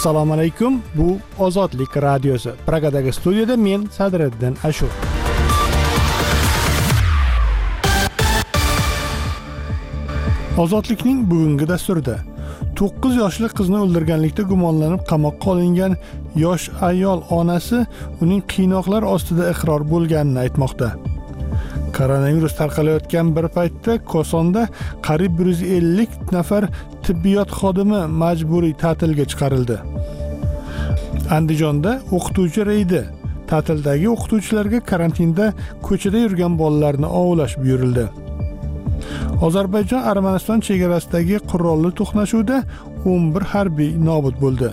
Assalomu alaykum. Bu Ozodlik radiosi. Pragadagi studiyada men Sadriddin Ashur. Ozodlikning bugungi dasturida 9 yoshli qizni o'ldirganlikda gumonlanib qamoqqa olingan yosh ayol onasi uning qiynoqlar ostida iqror bo'lganini aytmoqda. Koronavirus tarqalayotgan bir paytda Kosonda qariyb 150 nafar tibbiyot xodimi majburiy ta'tilga chiqarildi. Andijonda o'qituvchi reydi. Ta'tildagi o'qituvchilarga karantinda ko'chada yurgan bolalarni ovlash buyurildi. Ozarbayjon-Armaniston chegarasidagi qurolli to'qnashuvda 11 harbiy nobud bo'ldi.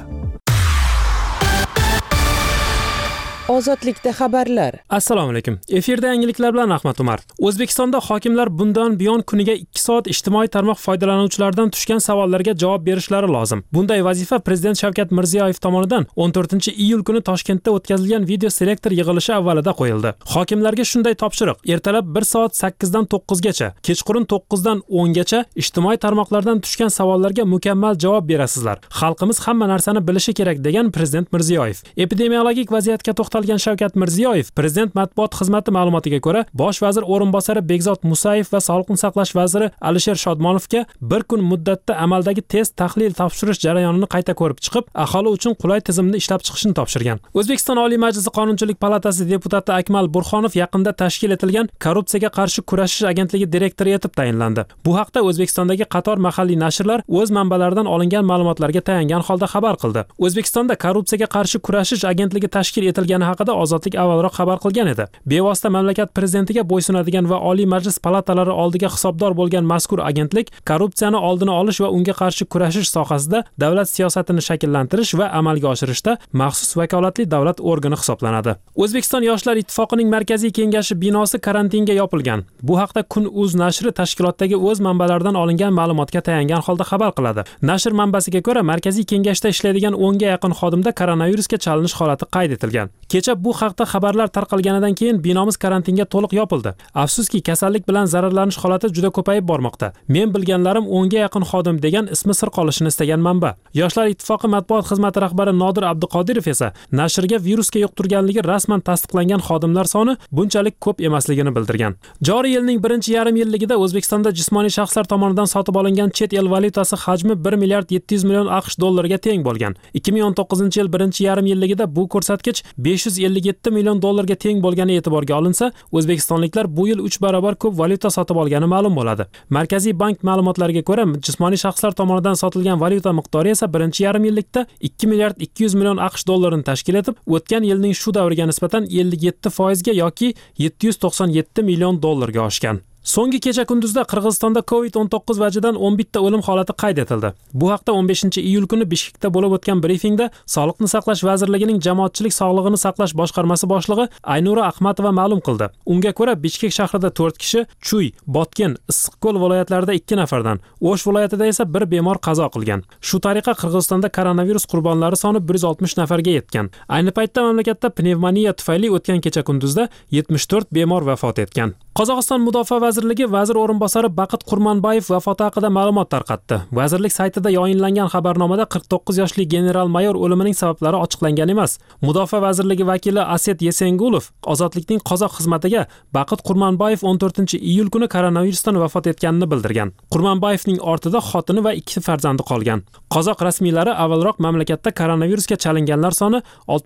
Ozodlikda xabarlar. Assalomu alaykum. Efirda yangiliklar bilan Ahmad Umar. O'zbekistonda hokimlar bundan buyon kuniga 2 soat ijtimoiy tarmoq foydalanuvchilaridan tushgan savollarga javob berishlari lozim. Bunday vazifa Prezident Shavkat Mirziyoyev tomonidan 14-iyul kuni Toshkentda o'tkazilgan video selektor yig'ilishi avvalida qo'yildi. Hokimlarga shunday topshiriq: ertalab 1 soat 8 dan 9 gacha, kechqurun 9 dan 10 gacha ijtimoiy tarmoqlardan tushgan savollarga mukammal javob berasizlar. Xalqimiz hamma narsani bilishi kerak degan Prezident Mirziyoyev. Epidemiologik vaziyatga to'xtalgan Shavkat Mirziyoyev Prezident matbuot xizmati ma'lumotiga ko'ra, bosh vazir o'rinbosari Begzod Musayev va Sog'liqni saqlash vaziri Alisher Shodmonovga bir kun muddatda amaldagi test tahlil topshirish jarayonini qayta ko'rib chiqib, aholi uchun qulay tizimni ishlab chiqishni topshirgan. O'zbekiston Oliy Majlisi Qonunchilik palatasi deputati Akmal Burxonov yaqinda tashkil etilgan Korrupsiyaga qarshi kurashish agentligi direktori etib tayinlandi. Bu haqda O'zbekistondagi qator mahalliy nashrlar o'z manbalaridan olingan ma'lumotlarga tayangan holda xabar qildi. O'zbekistonda Korrupsiyaga qarshi kurashish agentligi tashkil etilgani haqida Ozodlik avvalroq xabar qilgan edi. Bevosita mamlakat prezidentiga bo'ysunadigan va Oliy Majlis palatalari oldiga hisobdor bo'lgan mazkur agentlik korrupsiyani oldini olish va unga qarshi kurashish sohasida davlat siyosatini shakllantirish va amalga oshirishda maxsus vakolatli davlat organi hisoblanadi. O'zbekiston Yoshlar ittifoqining markaziy kengashi binosi karantinga yopilgan. Bu haqda Kun.uz nashri tashkilotdagi o'z manbalaridan olingan ma'lumotga tayangan holda xabar qiladi. Nashr manbasiga ko'ra, markaziy kengashda ishlaydigan 10 ga yaqin xodimda koronavirusga chalinish holati qayd etilgan. Kecha bu haqda xabarlar tarqalganidan keyin binomiz karantinga to'liq yopildi. Afsuski, kasallik bilan zararlanish holati juda ko'payib bormoqda. Men bilganlarim 10 ga yaqin xodim degan ismi sir qolishini istagan manba. Yoshlar ittifoqi matbuot xizmati rahbari Nodir Abduqodirov esa nashrga virusga yuqtirganligi rasman tasdiqlangan xodimlar soni bunchalik ko'p emasligini bildirgan. Joriy yilning birinchi yarim yilligida O'zbekistonda jismoniy shaxslar tomonidan sotib olingan chet el valyutasi hajmi 1 milliard 700 million AQSh dollariga teng bo'lgan. 2019-yil birinchi yarim yilligida bu ko'rsatkich 557 million dollarga teng bo'lgani e'tiborga olinsa, o'zbekistonliklar bu yil 3 barobar ko'p valyuta sotib olgani ma'lum bo'ladi. Markaziy bank ma'lumotlariga ko'ra, jismoniy shaxslar tomonidan sotilgan valyuta miqdori esa birinchi yarim yillikda 2 milliard 200 million AQSh dollarini tashkil etib, o'tgan yilning shu davriga nisbatan 57% ga yoki 797 million dollarga oshgan. So'nggi kecha kunduzda Qirg'izistonda COVID-19 vajidan 11 ta o'lim holati qayd etildi. Bu haqda 15-iyul kuni Bishkekda bo'lib o'tgan brifingda Sog'liqni saqlash vazirligining Jamoatchilik sog'lig'ini saqlash boshqarmasi boshlig'i Aynura Ahmatova ma'lum qildi. Unga ko'ra, Bishkek shahrida 4 kishi, Chuy, Botken, Issiqko'l viloyatlarida 2 nafardan, O'sh viloyatida esa 1 bemor qazo qilgan. Shu tariqa Qirg'izistonda koronavirus qurbonlari soni 160 nafarga yetgan. Ayni paytda mamlakatda pnevmoniya tufayli o'tgan kecha kunduzda 74 bemor vafot etgan. Qozog'iston Mudofaa vazirligi vazir o'rinbosari Baqit Qurmonbayev vafoti haqida ma'lumot tarqatdi. Vazirlik saytida yayinlangan xabarnomada 49 yoshli general-mayor o'limining sabablari ochiqlangan emas. Mudofaa vazirligi vakili Aset Yesengulov Ozodlikning qozoq xizmatiga Baqit Qurmonbayev 14-iyul kuni koronavirusdan vafot etganini bildirgan. Qurmonbayevning ortida xotini va 2 farzandi qolgan. Qozoq rasmiylari avvalroq mamlakatda koronavirusga chalinganlar soni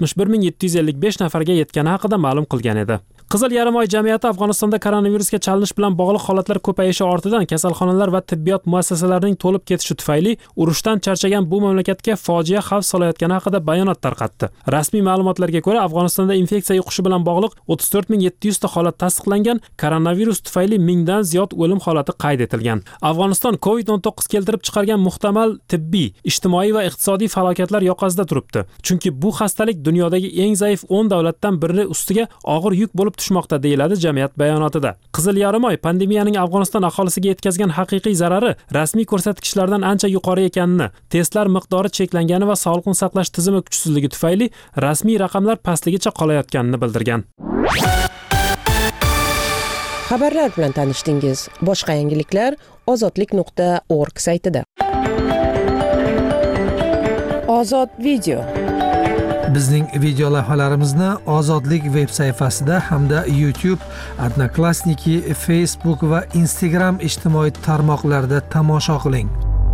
61755 nafarga yetgani haqida ma'lum qilgan edi. Qizil Yarimoy jamiyati Afg'onistonda koronavirusga chalinish bilan bog'liq holatlar ko'payishi ortidan kasalxonalar va tibbiyot muassasalarining to'lib ketishi tufayli urushdan charchagan bu mamlakatga fojia xavf solayotgani haqida bayonot tarqatdi. Rasmiy ma'lumotlarga ko'ra, Afg'onistonda infeksiya yuqishi bilan bog'liq 34700 ta holat tasdiqlangan, koronavirus tufayli 1000 dan ziyod o'lim holati qayd etilgan. Afg'oniston COVID-19 keltirib chiqargan muhtamal tibbiy, ijtimoiy va iqtisodiy falokatlar yoqasida turibdi. Chunki bu xastalik dunyodagi eng zaif 10 davlatdan biri ustiga og'ir yuk bo'lib tushmoqda, deyiladi jamiyat bayonotida. Qizil Yarimoy pandemiyaning Afg'oniston aholisiga yetkazgan haqiqiy zarari rasmiy ko'rsatkichlardan ancha yuqori ekanini, testlar miqdori cheklangani va sog'liqni saqlash tizimi kuchsizligi tufayli rasmiy raqamlar pastligicha qolayotganini bildirgan. Xabarlar bilan tanishdingiz. Boshqa yangiliklar ozodlik.org saytida. Ozod video. Bizning video lavhalarimizni Ozodlik veb sayfasida hamda YouTube, Odnoklassniki, Facebook va Instagram ijtimoiy tarmoqlarida tomosha qiling.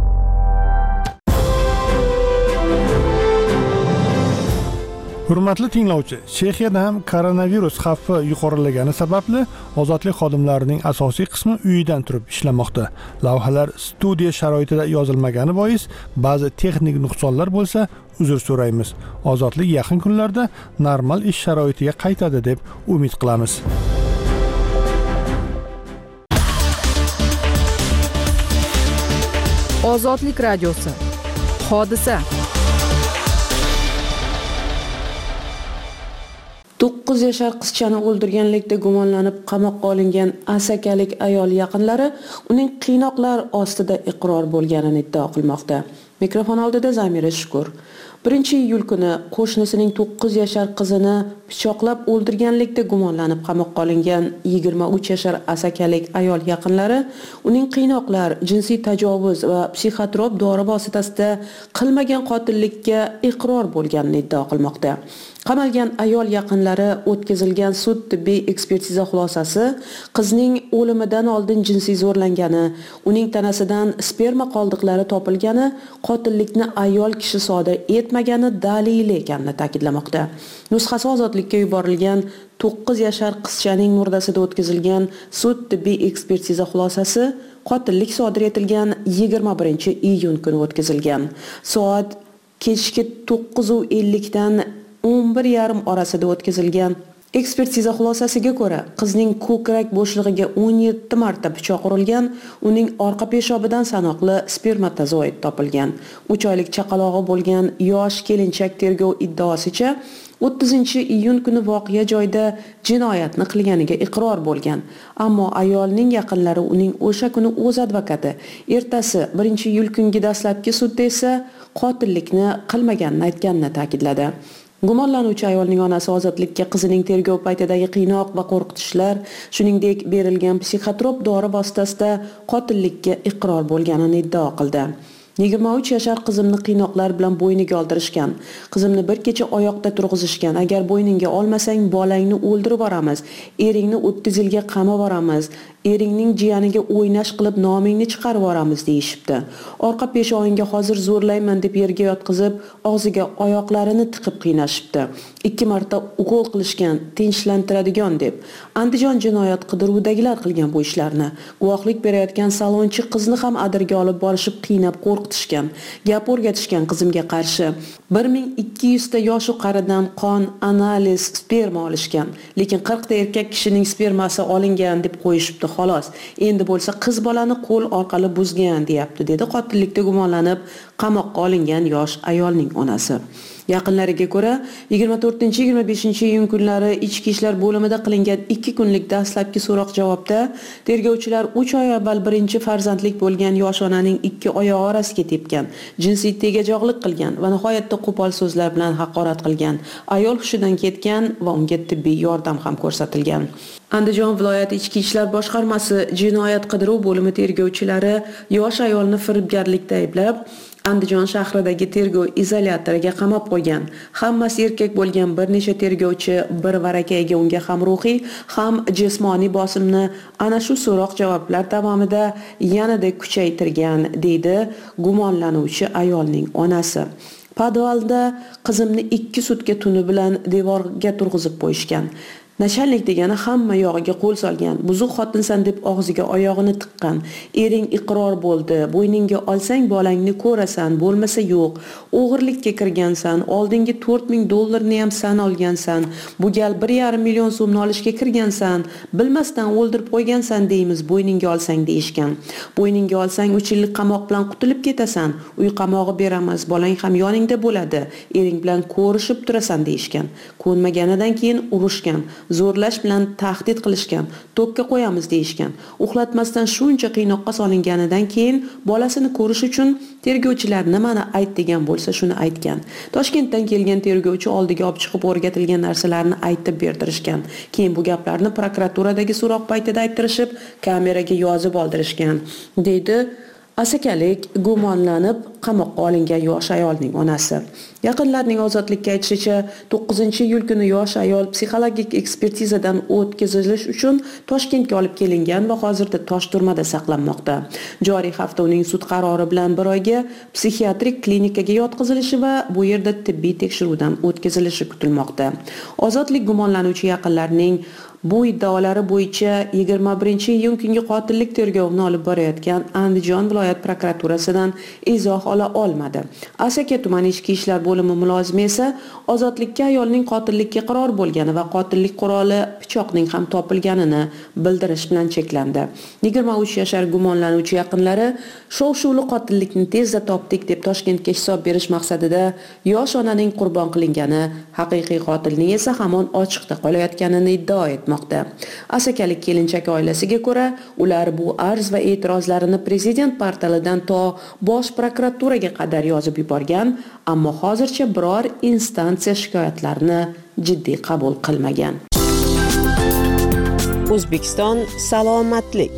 Hurmatli tinglovchi, Chexiyada ham koronavirus xavfi yuqorilagani sababli ozodlik xodimlarining asosiy qismi uyidan turib ishlamoqda. Lavhalar studiya sharoitida yozilmagani bois ba'zi texnik nuqsonlar bo'lsa, uzr so'raymiz. Ozodlik yaqin kunlarda normal ish sharoitiga qaytadi deb umid qilamiz. Ozodlik radiosi. Hodisa. 9 yashar qizchani o'ldirganlikda gumonlanib qamoqqa olingan asakalik ayol yaqinlari uning qiynoqlar ostida iqror bo'lganini iddao qilmoqda. Mikrofon oldida Zamira Shukur. 1-iyul kuni qo'shnisining 9 yashar qizini pichoqlab o'ldirganlikda gumonlanib qamoqqa olingan 23 yashar asakalik ayol yaqinlari uning qiynoqlar, jinsiy tajovuz va psixotrop dori vositasida qilmagan qotillikka iqror bo'lganini iddao qilmoqda. Qamalgan ayol yaqinlari o'tkazilgan sud tibbiy ekspertiza xulosasi qizning o'limidan oldin jinsiy zo'rlangani, uning tanasidan sperma qoldiqlari topilgani, qotillikni ayol kishi sodir etmagani dalili ekanini ta'kidlamoqda. Nusxasi ozodlikka yuborilgan 9 yashar qizchaning murdasida o'tkazilgan sud tibbiy ekspertiza xulosasi qotillik sodir etilgan 21-iyun kuni o'tkazilgan. Soat kechki 9:50 dan 11:30 orasida o'tkazilgan ekspertiza xulosasiga ko'ra, qizning ko'krak bo'shlig'iga 17 marta pichoq urilgan, uning orqa peshobidan sanoqli spermatozoid topilgan. 3 oylik chaqalog'i bo'lgan yosh kelinchak tergov iddaosicha 30-iyun kuni voqea joyida jinoyatni qilganiga iqror bo'lgan. Ammo ayolning yaqinlari uning o'sha kuni o'z advokati, ertasi 1-iyul kungi dastlabki sudda esa qotillikni qilmaganini aytganini ta'kidladi. Gumonlanuvchi ayolning onasi ozodlikka qizining tergov paytidagi qiynoq va qo'rqitishlar, shuningdek berilgan psixotrop dori vositasida qotillikka iqror bo'lganini iddao qildi. 23 yashar qizimni qiynoqlar bilan bo'yniga oldirishgan. Qizimni bir kecha oyoqda turg'izishgan. Agar bo'yningga olmasang, bolangni o'ldirib yuboramiz. Eringni 30 yilga qamab yuboramiz. Eringning jiyaniga o'ynash qilib nomingni chiqarib yuboramiz deyishibdi. Orqa peshoningga hozir zo'rlayman deb yerga yotqizib, og'ziga oyoqlarini tiqib qiynashibdi. 2 marta ukol qilishgan, tinchlantiradigan deb. Andijon jinoyat qidiruvidagilar qilgan bu ishlarni. Guvohlik berayotgan salonchi qizni ham adirga olib borishib qiynab qo'rqitishgan. Gap o'rgatishgan qizimga qarshi. 1200 ta yosh qaridan qon, analiz, sperma olishgan. Lekin 40 ta erkak kishining spermasi olingan deb qo'yishibdi. Xolos. Endi bo'lsa qiz bolani qo'l orqali buzgan deyapti, dedi qotillikda gumonlanib qamoqqa olingan yosh ayolning onasi. Yaqinlariga ko'ra, 24-25-iyun kunlari Ichki ishlar bo'limida qilingan 2 kunlik dastlabki so'roq-javobda tergovchilar 3 oy avval birinchi farzandlik bo'lgan yosh onaning 2 oyog'i orasiga tepgan, jinsiy tegajog'lik qilgan va nihoyatda qo'pol so'zlar bilan haqorat qilgan. Ayol hushidan ketgan va unga tibbiy yordam ham ko'rsatilgan. Andijon viloyat Ichki ishlar boshqarmasi jinoyat qidiruv bo'limi tergovchilari yosh ayolni firibgarlikda ayblab, Andijon shahridagi tergov izolyatoriga qamab qo'ygan. Hammasi erkak bo'lgan bir necha tergovchi bir varakayga unga ham ruhiy, ham jismoniy bosimni ana shu so'roq-javoblar davomida yanada kuchaytirgan, deydi gumonlanuvchi ayolning onasi. Podvalda qizimni 2 sutka tuni bilan devorga turg'izib qo'yishgan. Nachalnik degani hamma yog'iga qo'l solgan. Buzuq xotinsan deb og'ziga oyog'ini tiqqan. Ering iqror bo'ldi. Bo'yningga olsang bolangni ko'rasan, bo'lmasa yo'q. O'g'irlikka kirgansan, oldingi $4000 ham san olgansan. Bu gal 1,5 million so'mni olishga kirgansan. Bilmasdan o'ldirib qo'ygansan deymiz, bo'yningga olsang deyishgan. Bo'yningga olsang 3 yillik qamoq bilan qutulib ketasan. Uy qamog'i beramiz, bolang ham yoningda bo'ladi. Ering bilan ko'rishib turasan deyishgan. Ko'nmaganidan keyin urushgan. Zo'rlash bilan tahdid qilishgan, tokka qo'yamiz deyishgan. Uxlatmasdan shuncha qiynoqqa solinganidan keyin bolasini ko'rish uchun tergovchilar nimani ayt degan bo'lsa shuni aytgan. Toshkentdan kelgan tergovchi oldiga olib chiqib o'rgatilgan narsalarni aytib berdirishgan. Keyin bu gaplarni prokuraturadagi so'roq paytida ayttirishib, kameraga yozib oldirishgan, deydi Asakalik gumonlanib qamoqqa olingan yosh ayolning onasi. Yaqinlarning ozodlikka aytishicha, 9-iyul kuni yosh ayol psixologik ekspertizadan o'tkazilish uchun Toshkentga olib kelingan va hozirda Toshturmada saqlanmoqda. Joriy hafta uning sud qarori bilan bir oyga psixiatrik klinikaga yotqizilishi va bu yerda tibbiy tekshiruvdan o'tkazilishi kutilmoqda. Ozodlik gumonlanuvchi yaqinlarining bu iddaolari bo'yicha 21-iyun kungi qotillik tergovini olib borayotgan Andijon viloyat prokuraturasidan izoh ola olmadi. Asaka tumani ichki ishlar bo'limi mulozimi esa ozodlikka ayolning qotillikka iqror bo'lgani va qotillik quroli pichoqning ham topilganini bildirish bilan cheklandi. 23 yashar gumonlanuvchi yaqinlari shov-shuvli qotillikni tezda topdik deb Toshkentga hisob berish maqsadida yosh onaning qurbon qilingani, haqiqiy qotilning esa hamon ochiqda qolayotganini iddao etmoqda. Asakalik kelinchak oilasiga ko'ra, ular bu arz va e'tirozlarini prezident portalidan to bosh prokuraturaga qadar yozib yuborgan, ammo hozircha biror instansiya shikoyatlarini jiddiy qabul qilmagan. O'zbekiston salomatlik.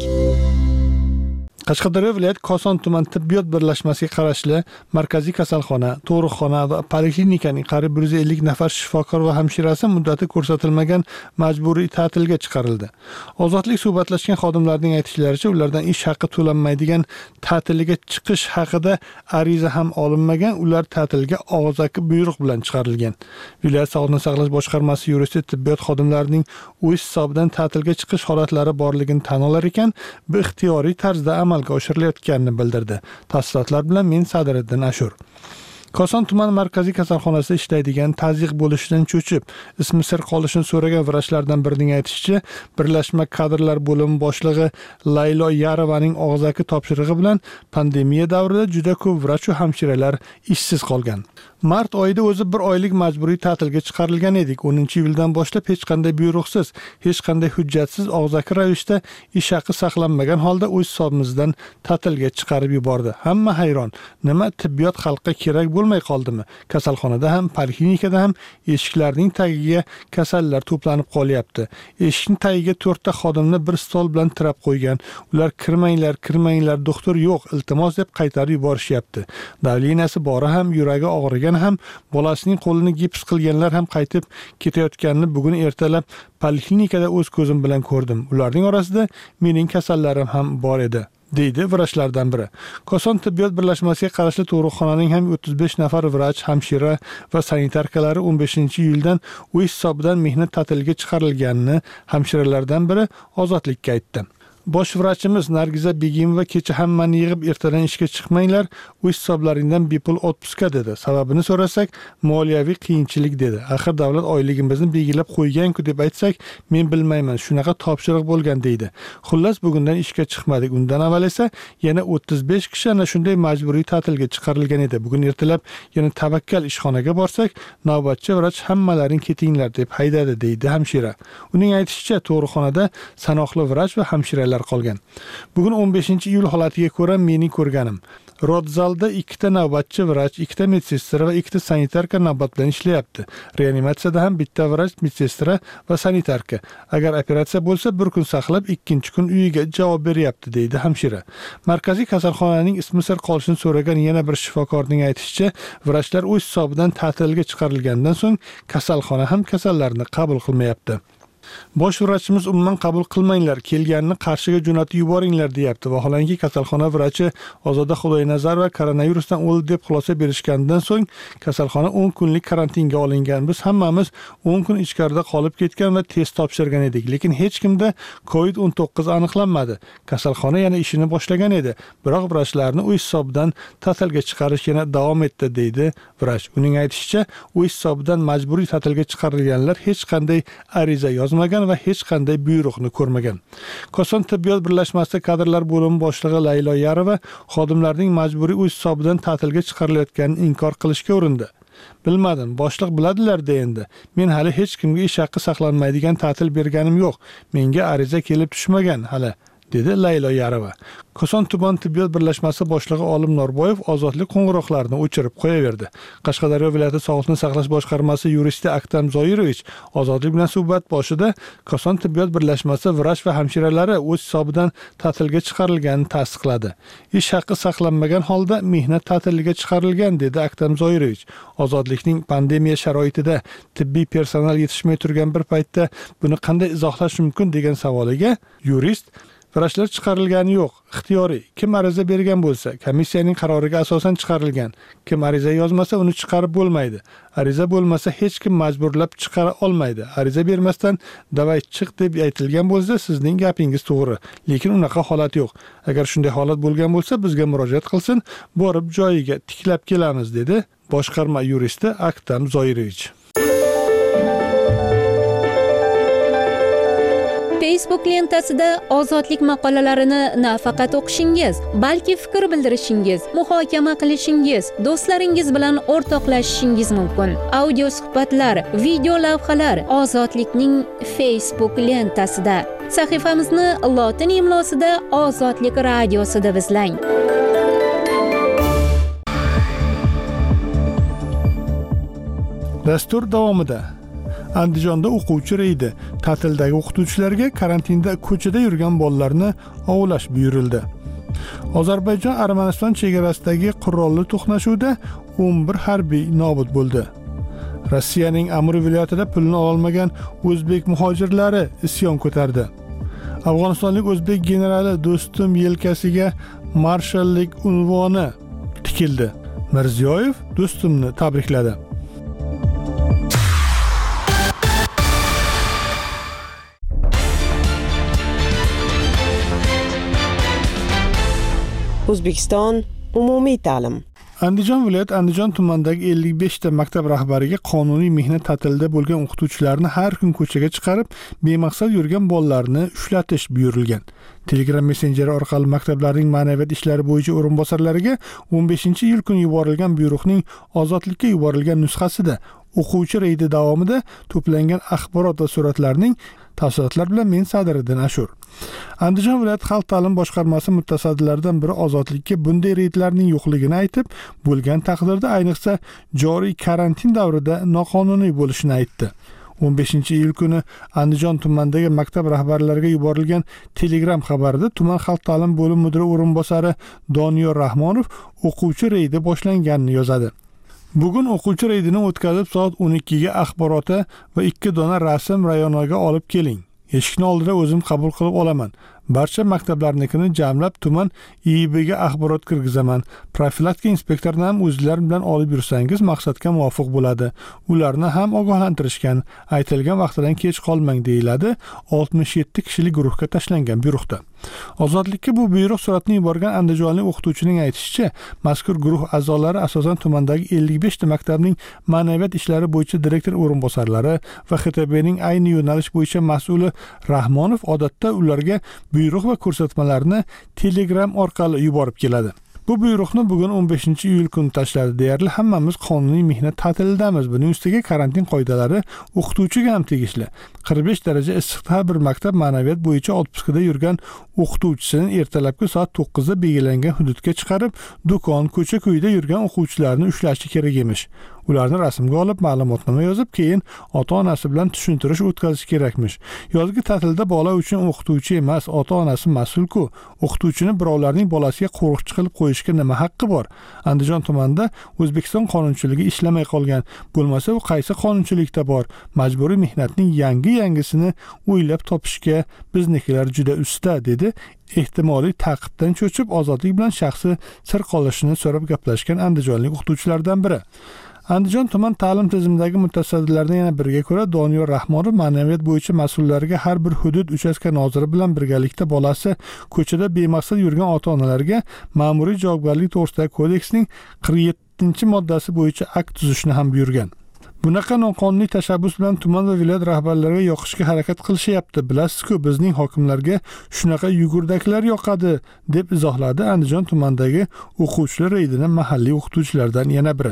Qashqadaryo viloyat Koson tuman tibbiyot birlashmasiga qarashli markaziy kasalxona, tug'ruqxona va poliklinikaning qariyb 150 nafar shifokor va hamshirasi muddati ko'rsatilmagan majburiy ta'tilga chiqarildi. Ozodlik suhbatlashgan xodimlarning aytishlaricha, ulardan ish haqi to'lanmaydigan ta'tilga chiqish haqida ariza ham olinmagan, ular ta'tilga og'zaki buyruq bilan chiqarilgan. Viloyat Sog'liqni saqlash boshqarmasi yuristi tibbiyot xodimlarining o'z hisobidan ta'tilga chiqish holatlari borligini tan olar ekan, bu ixtiyoriy tarzda amalga oshirilayotganini bildirdi. Tafsilotlar bilan men Sadiriddin Ashur. Koson tuman markaziy kasalxonasida ishlaydigan tazyiq bo'lishidan cho'chib, ismi sir qolishini so'ragan vrachlardan birining aytishicha, birlashma kadrlar bo'limi boshlig'i Laylo Yarovaning og'zaki topshirig'i bilan pandemiya davrida juda ko'p vrach va hamshiralar ishsiz qolgan. Mart oyida o'zi bir oylik majburiy ta'tilga chiqarilgan edik. 10-iyuldan boshlab hech qanday buyruqsiz, hech qanday hujjatsiz og'zaki ravishda ish haqi saqlanmagan holda o'z hisobimizdan ta'tilga chiqarib yubordi. Hamma hayron. Nima tibbiyot xalqqa kerak bo'lmay qoldimi? Kasalxonada ham, poliklinikada ham eshiklarning tagiga kasallar to'planib qolyapti. Eshikning tagiga 4 ta xodimni bir stol bilan tirab qo'ygan. Ular kirmanglar, doktor yo'q, iltimos deb qaytarib yuborishyapti. Davleniyasi bori ham, yuragi og'rigan ham, bolasining qo'lini gips qilganlar ham qaytib ketayotganini bugun ertalab poliklinikada o'z ko'zim bilan ko'rdim. Ularning orasida mening kasallarim ham bor edi, deydi vrachlardan biri. Koson tibbiyot birlashmasiga qarashli tug'ruqxonaning ham 35 nafar vrach, hamshira va sanitarkalari 15-iyuldan o'z hisobidan mehnat ta'tiliga chiqarilganini hamshiralardan biri Ozodlikka aytdi. Bosh vrachimiz Nargiza Begimova kecha hammani yig'ib ertadan ishga chiqmanglar, o'z hisoblaringdan bepul otpuska dedi. Sababini so'rasak, moliyaviy qiyinchilik dedi. Axir davlat oyligimizni belgilab qo'ygan-ku deb aytsak, men bilmayman, shunaqa topshiriq bo'lgan deydi. Xullas bugundan ishga chiqmadik. Undan avval esa yana 35 kishi ana shunday majburiy ta'tilga chiqarilgan edi. Bugun ertalab yana tavakkal ishxonaga borsak, navbatchi vrach hammalaring ketinglar deb haydadi deydi hamshira. Uning aytishicha, tug'ruqxonada sanoqli vrach va hamshiralar qolgan. Bugun 15-iyul holatiga ko'ra mening ko'rganim. Rodzalda 2 ta navbatchi vrach, 2 ta medsestra va 2 ta sanitarka navbat bilan ishlayapti. Reanimatsiyada ham 1 ta vrach, medsestra va sanitarka. Agar operatsiya bo'lsa, bir kun saqlab, 2-chi kun uyiga javob beryapti, deydi hamshira. Markaziy kasalxonaning ismi sir qolishini so'ragan yana bir shifokorning aytishicha, vrachlar o'z hisobidan ta'tilga chiqarilgandan so'ng kasalxona ham kasallarni qabul qilmayapti. Bosh vrachimiz umuman qabul qilmanglar, kelganini Qarshiga jo'natib yuboringlar deyapti. Vaholanki kasalxona vrachi Ozoda Xudoynazarova koronavirusdan o'ldi deb xulosa berishgandan so'ng kasalxona 10 kunlik karantinga olingan. Biz hammamiz 10 kun ichkarida qolib ketgan va test topshirgan edik, lekin hech kimda COVID-19 aniqlanmadi. Kasalxona yana ishini boshlagan edi, biroq vrachlarni o'z hisobidan ta'tilga chiqarish yana davom etdi, deydi vrach. Uning aytishicha, o'z hisobidan majburiy ta'tilga chiqarilganlar hech qanday ariza yozmagan va hech qanday buyruqni ko'rmagan. Koson tibbiyot birlashmasida kadrlar bo'limi boshlig'i Laylo Yarova xodimlarning majburiy o'z hisobidan ta'tilga chiqarilayotganini inkor qilishga urindi. Bilmadim, boshliq biladilar-da endi. Men hali hech kimga ish haqi saqlanmaydigan ta'til berganim yo'q. Menga ariza kelib tushmagan hali, dedi Laylo Yarova. Koson tuman tibbiyot birlashmasi boshlig'i Olim Norboyev ozodlik qo'ng'iroqlarini o'chirib qo'yaverdi. Qashqadaryo viloyati Sog'liqni saqlash boshqarmasi yuristi Aktam Zoirovich ozodlik bilan suhbat boshida Koson tibbiyot birlashmasi vrach va hamshiralari o'z hisobidan ta'tilga chiqarilganini tasdiqladi. Ish haqqi saqlanmagan holda mehnat ta'tiliga chiqarilgan, dedi Aktam Zoirovich. Ozodlikning pandemiya sharoitida tibbiy personal yetishmay turgan bir paytda buni qanday izohlash mumkin degan savoliga yurist vrachlar chiqarilgani yo'q, ixtiyoriy. Kim ariza bergan bo'lsa, komissiyaning qaroriga asosan chiqarilgan. Kim ariza yozmasa, uni chiqarib bo'lmaydi. Ariza bo'lmasa, hech kim majburlab chiqara olmaydi. Ariza bermasdan davay chiq deb aytilgan bo'lsa, sizning gapingiz to'g'ri, lekin unaqa holat yo'q. Agar shunday holat bo'lgan bo'lsa, bizga murojaat qilsin, borib joyiga tiklab kelamiz, dedi boshqarma yuristi Aktam Zoirovich. Facebook lentasida ozodlik maqolalarini nafaqat o'qishingiz, balki fikr bildirishingiz, muhokama qilishingiz, do'stlaringiz bilan o'rtoqlashishingiz mumkin. Audio suhbatlar, video lavhalar ozodlikning Facebook lentasida. Sahifamizni lotin imlosida Ozodlik radiosi deb izlang. Dastur davomida Andijonda o'quvchi reydi. Ta'tildagi o'qituvchilarga karantinda ko'chada yurgan bolalarni ovlash buyurildi. Ozarbayjon-Armaniston chegarasidagi qurolli to'qnashuvda 11 harbiy nobud bo'ldi. Rossiyaning Amur viloyatida pulni ololmagan o'zbek muhojirlari isyon ko'tardi. Afg'onistonlik o'zbek generali Do'stum yelkasiga marshallik unvoni tikildi. Mirziyoyev Do'stumni tabrikladi. O'zbekiston umumiy ta'lim. Andijon viloyat Andijon tumanidagi 55 ta maktab rahbariga qonuniy mehnat ta'tilida bo'lgan o'qituvchilarni har kun ko'chaga chiqarib, bemaqsad yurgan bolalarni ushlatish buyurilgan. Telegram messenjeri orqali maktablarning ma'naviyat ishlari bo'yicha o'rinbosarlariga 15-iyul kuni yuborilgan buyruqning ozodlikka yuborilgan nusxasida o'quvchi reydi davomida to'plangan axborot va suratlarning tafsilotlar bilan men Sadiriddin Ashur. Andijon viloyat xalq ta'lim boshqarmasi mutasaddilaridan biri ozodlikka bunday reydlarning yo'qligini aytib, bo'lgan taqdirda ayniqsa joriy karantin davrida noqonuniy bo'lishini aytdi. 15-iyul kuni Andijon tumanidagi maktab rahbarlariga yuborilgan Telegram xabarida tuman xalq ta'lim bo'lim mudiri o'rinbosari Doniyor Rahmonov o'quvchi reydi boshlanganini yozadi. Bugun o'quvchi reydini o'tkazib soat 12 ga axboroti va 2 dona rasm rayonaga olib keling. Eshikni oldida o'zim qabul qilib olaman. Barcha maktablarnikini jamlab tuman IIBga axborot kirgizaman. Profilaktika inspektorini ham o'zingizlar bilan olib yursangiz maqsadga muvofiq bo'ladi. Ularni ham ogohlantirishgan. Aytilgan vaqtidan kech qolmang deyiladi 67 kishilik guruhga tashlangan buyruqda. Ozodlikka bu buyruq suratini yuborgan andijonlik o'qituvchining aytishicha, mazkur guruh a'zolari asosan tumandagi 55 ta maktabning ma'naviyat ishlari bo'yicha direktor o'rinbosarlari va XTBning ayni yo'nalish bo'yicha mas'uli Rahmonov odatda ularga buyruq va ko'rsatmalarni Telegram orqali yuborib keladi. Bu buyruqni bugun 15-iyul kuni tashladi. Deyarli hammamiz qonuniy mehnat ta'tilidamiz. Buning ustiga karantin qoidalari o'qituvchiga ham tegishli. 45 daraja issiqda bir maktab ma'naviyat bo'yicha otpuskada yurgan o'qituvchisini ertalabki soat 9 da belgilangan hududga chiqarib, do'kon, ko'cha-ko'yda yurgan o'quvchilarni ushlashi kerak emish. Ularni rasmga olib, ma'lumotnoma yozib, keyin ota-onasi bilan tushuntirish o'tkazish kerakmish. Yozgi ta'tilda bola uchun o'qituvchi emas, ota-onasi mas'ul-ku. O'qituvchini birovlarning bolasiga qo'riqchi qilib qo'yishga nima haqqi bor? Andijon tumanida O'zbekiston qonunchiligi ishlamay qolgan. Bo'lmasa, u qaysi qonunchilikda bor? Majburiy mehnatning yangisini o'ylab topishga biznikilar juda usta, dedi. Ehtimoliy ta'qibdan cho'chib, ozodlik bilan shaxsi sir qolishini so'rab gaplashgan andijonlik o'qituvchilardan biri. Andijon tuman ta'lim tizimidagi mutasaddilardan yana biriga ko'ra, Doniyor Rahmonov ma'naviyat bo'yicha mas'ullarga har bir hudud uchastka noziri bilan birgalikda bolasi ko'chada bemaqsad yurgan ota-onalarga ma'muriy javobgarlik to'g'risidagi kodeksning 47-moddasi bo'yicha akt tuzishni ham buyurgan. Bunaqa noqonuniy tashabbus bilan tuman va viloyat rahbarlariga yoqishga harakat qilishyapti. Bilasiz-ku, bizning hokimlarga shunaqa yugurdaklar yoqadi, deb izohladi Andijon tumanidagi o'quvchilar reydini mahalliy o'qituvchilardan yana biri.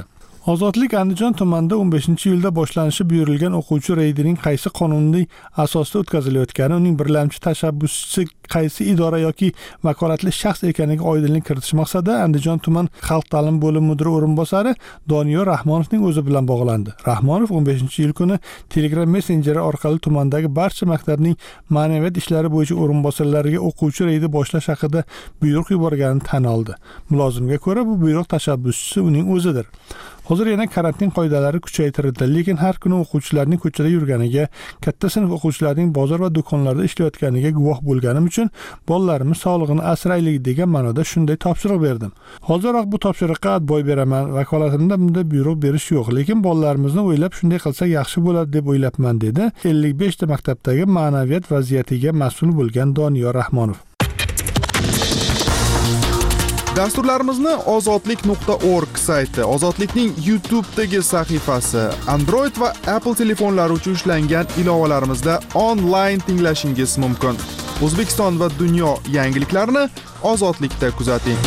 Ozodlik Andijon tumanida 15-iyulda boshlanishi buyurilgan o'quvchi reydining qaysi qonuniy asosda o'tkazilayotgani, uning birlamchi tashabbuschisi qaysi idora yoki vakolatli shaxs ekaniga oydinlik kiritish maqsadida Andijon tuman xalq ta'limi bo'limi mudiri o'rinbosari Doniyor Rahmonovning o'zi bilan bog'landi. Rahmonov 15-iyul kuni Telegram messenjeri orqali tumandagi barcha maktabning ma'naviyat ishlari bo'yicha o'rinbosarlariga o'quvchi reydi boshlash haqida buyruq yuborganini tan oldi. Mulozimga ko'ra, bu buyruq tashabbuschisi uning o'zidir. Hozir yana karantin qoidalari kuchaytirildi, lekin har kuni o'quvchilarning ko'chada yurganiga, katta sinf o'quvchilarining bozor va do'konlarda ishlayotganiga guvoh bo'lganim uchun bolalarimiz sog'lig'ini asraylik degan ma'noda shunday topshiriq berdim. Hoziroq bu topshiriqqa boy beraman. Vakolatimda bunday buyruq berish yo'q, lekin bolalarimizni o'ylab shunday qilsak yaxshi bo'ladi deb o'ylabman, dedi 55 ta maktabdagi ma'naviyat vaziyatiga mas'ul bo'lgan Doniyor Rahmonov. Dasturlarimizni ozodlik.org sayti, Ozodlikning YouTube'dagi sahifasi, Android va Apple telefonlari uchun ishlangan ilovalarimizda onlayn tinglashingiz mumkin. O'zbekiston va dunyo yangiliklarini Ozodlikda kuzating.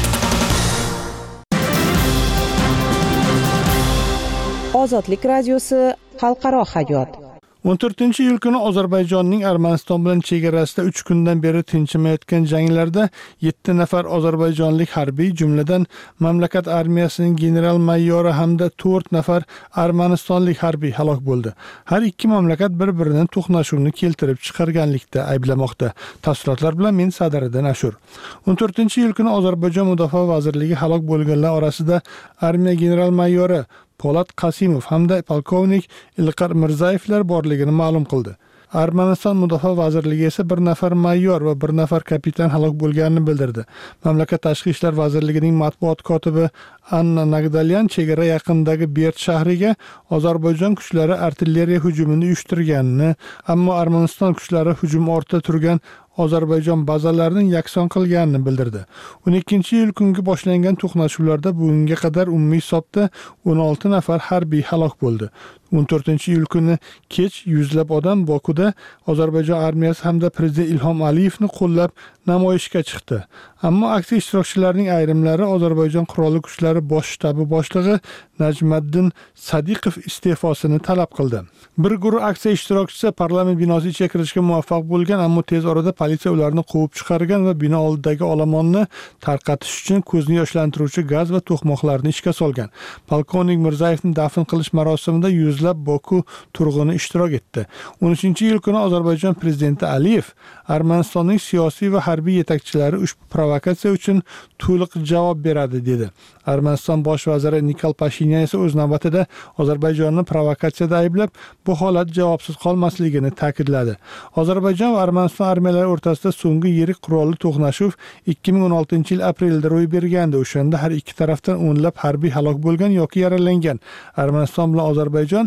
Ozodlik radiosi xalqaro hayot. 14-iyul kuni Ozarbayjonning Armaniston bilan chegarasida 3 kundan beri tinchimayotgan janglarda 7 nafar ozarbayjonlik harbiy, jumladan mamlakat armiyasining general-mayori hamda 4 nafar armanistonlik harbiy halok bo'ldi. Har ikki mamlakat bir-birining to'qnashuvini keltirib chiqarganlikda ayblamoqda. Tafsilotlar bilan men Sadariddin Ashur. 14-iyul kuni Ozarbayjon Mudofaa vazirligi halok bo'lganlar orasida armiya general-mayori Polat Qasimov hamda polkovnik Ilqar Mirzayevlar borligini ma'lum qildi. Armaniston Mudofaa vazirligi esa bir nafar mayor va bir nafar kapitan halok bo'lganini bildirdi. Mamlakat tashqi ishlar vazirligining matbuot kotibi Anna Nagdalyan chegara yaqinidagi Bert shahriga Ozarbayjon kuchlari artilleriya hujumini uyushtirganini, ammo Armaniston kuchlari hujum ortida turgan Ozarbayjon bazalarini yakson qilganini bildirdi. 12-iyul kungi boshlangan to'qnashuvlarda bugunga qadar umumiy hisobda 16 nafar harbiy halok bo'ldi. 14-iyul kuni kech yuzlab odam Bokuda Ozarbayjon armiyasi hamda prezident Ilhom Aliyevni qo'llab namoyishga chiqdi. Ammo aksiya ishtirokchilarining ayrimlari Ozarbayjon qurolli kuchlari bosh shtabi boshlig'i Najmiddin Sadiqov iste'fosini talab qildi. Bir guruh aksiya ishtirokchisi parlament binosi ichiga kirishga muvaffaq bo'lgan, ammo tez orada politsiya ularni quvib chiqargan va bino oldidagi olomonni tarqatish uchun ko'zni yoshlantiruvchi gaz va to'qmoqlarni ishga solgan. Polkovnik Mirzayevni dafn qilish marosimida yuzlab Boku turg'uni ishtirok etdi. 13-iyul kuni Ozarbayjon prezidenti Aliyev Armanistonning siyosiy va harbiy yetakchilari ushbu provokatsiya uchun to'liq javob beradi dedi. Armaniston bosh vaziri Nikol Pashinyan esa o'z navbatida Ozarbayjonni provokatsiyada ayblab, bu holat javobsiz qolmasligini ta'kidladi. Ozarbayjon va Armaniston armiyalari o'rtasida so'nggi yirik qurolli to'qnashuv 2016-yil aprelda ro'y bergandi. O'shanda har ikki tarafdan o'nlab harbiy halok bo'lgan yoki yaralangan. Armaniston bilan Ozarbayjon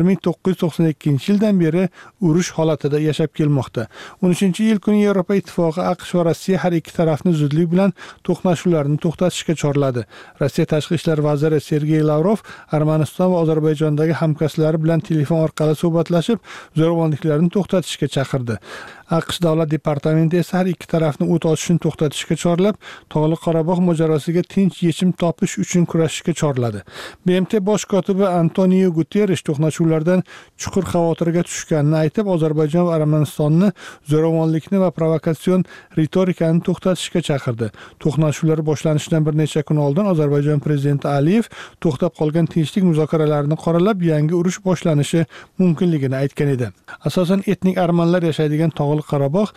1992-yildan beri urush holatida yashab kelmoqda. 13-iyul kuni Yevropa Ittifoqi, AQSh va Rossiya har ikki tarafni zudlik bilan to'qnashuvlarni to'xtatishga chorladi. Rossiya tashqi ishlar vaziri Sergey Lavrov Armaniston va Ozarbayjondagi hamkasblari bilan telefon orqali suhbatlashib, zo'ravonliklarni to'xtatishga chaqirdi. AQSh davlat departamenti esa har ikki tarafni o't ochishni to'xtatishga chorlab, Tog'li Qorabog' mojarosiga tinch yechim topish uchun kurashishga chorladi. BMT bosh kotibi Antonio Guterres to'qnashuvlardan chuqur xavotirga tushganini aytib, Ozarbayjon va Armanistonni zo'ravonlikni va provokatsion ritorikani to'xtatishga chaqirdi. To'qnashuvlar boshlanishidan bir necha kun oldin Ozarbayjon prezidenti Aliyev to'xtab qolgan tinchlik muzokaralarini qoralab, yangi urush boshlanishi mumkinligini aytgan edi. Asosan etnik armanlar yashaydigan Tog'li Qorabog'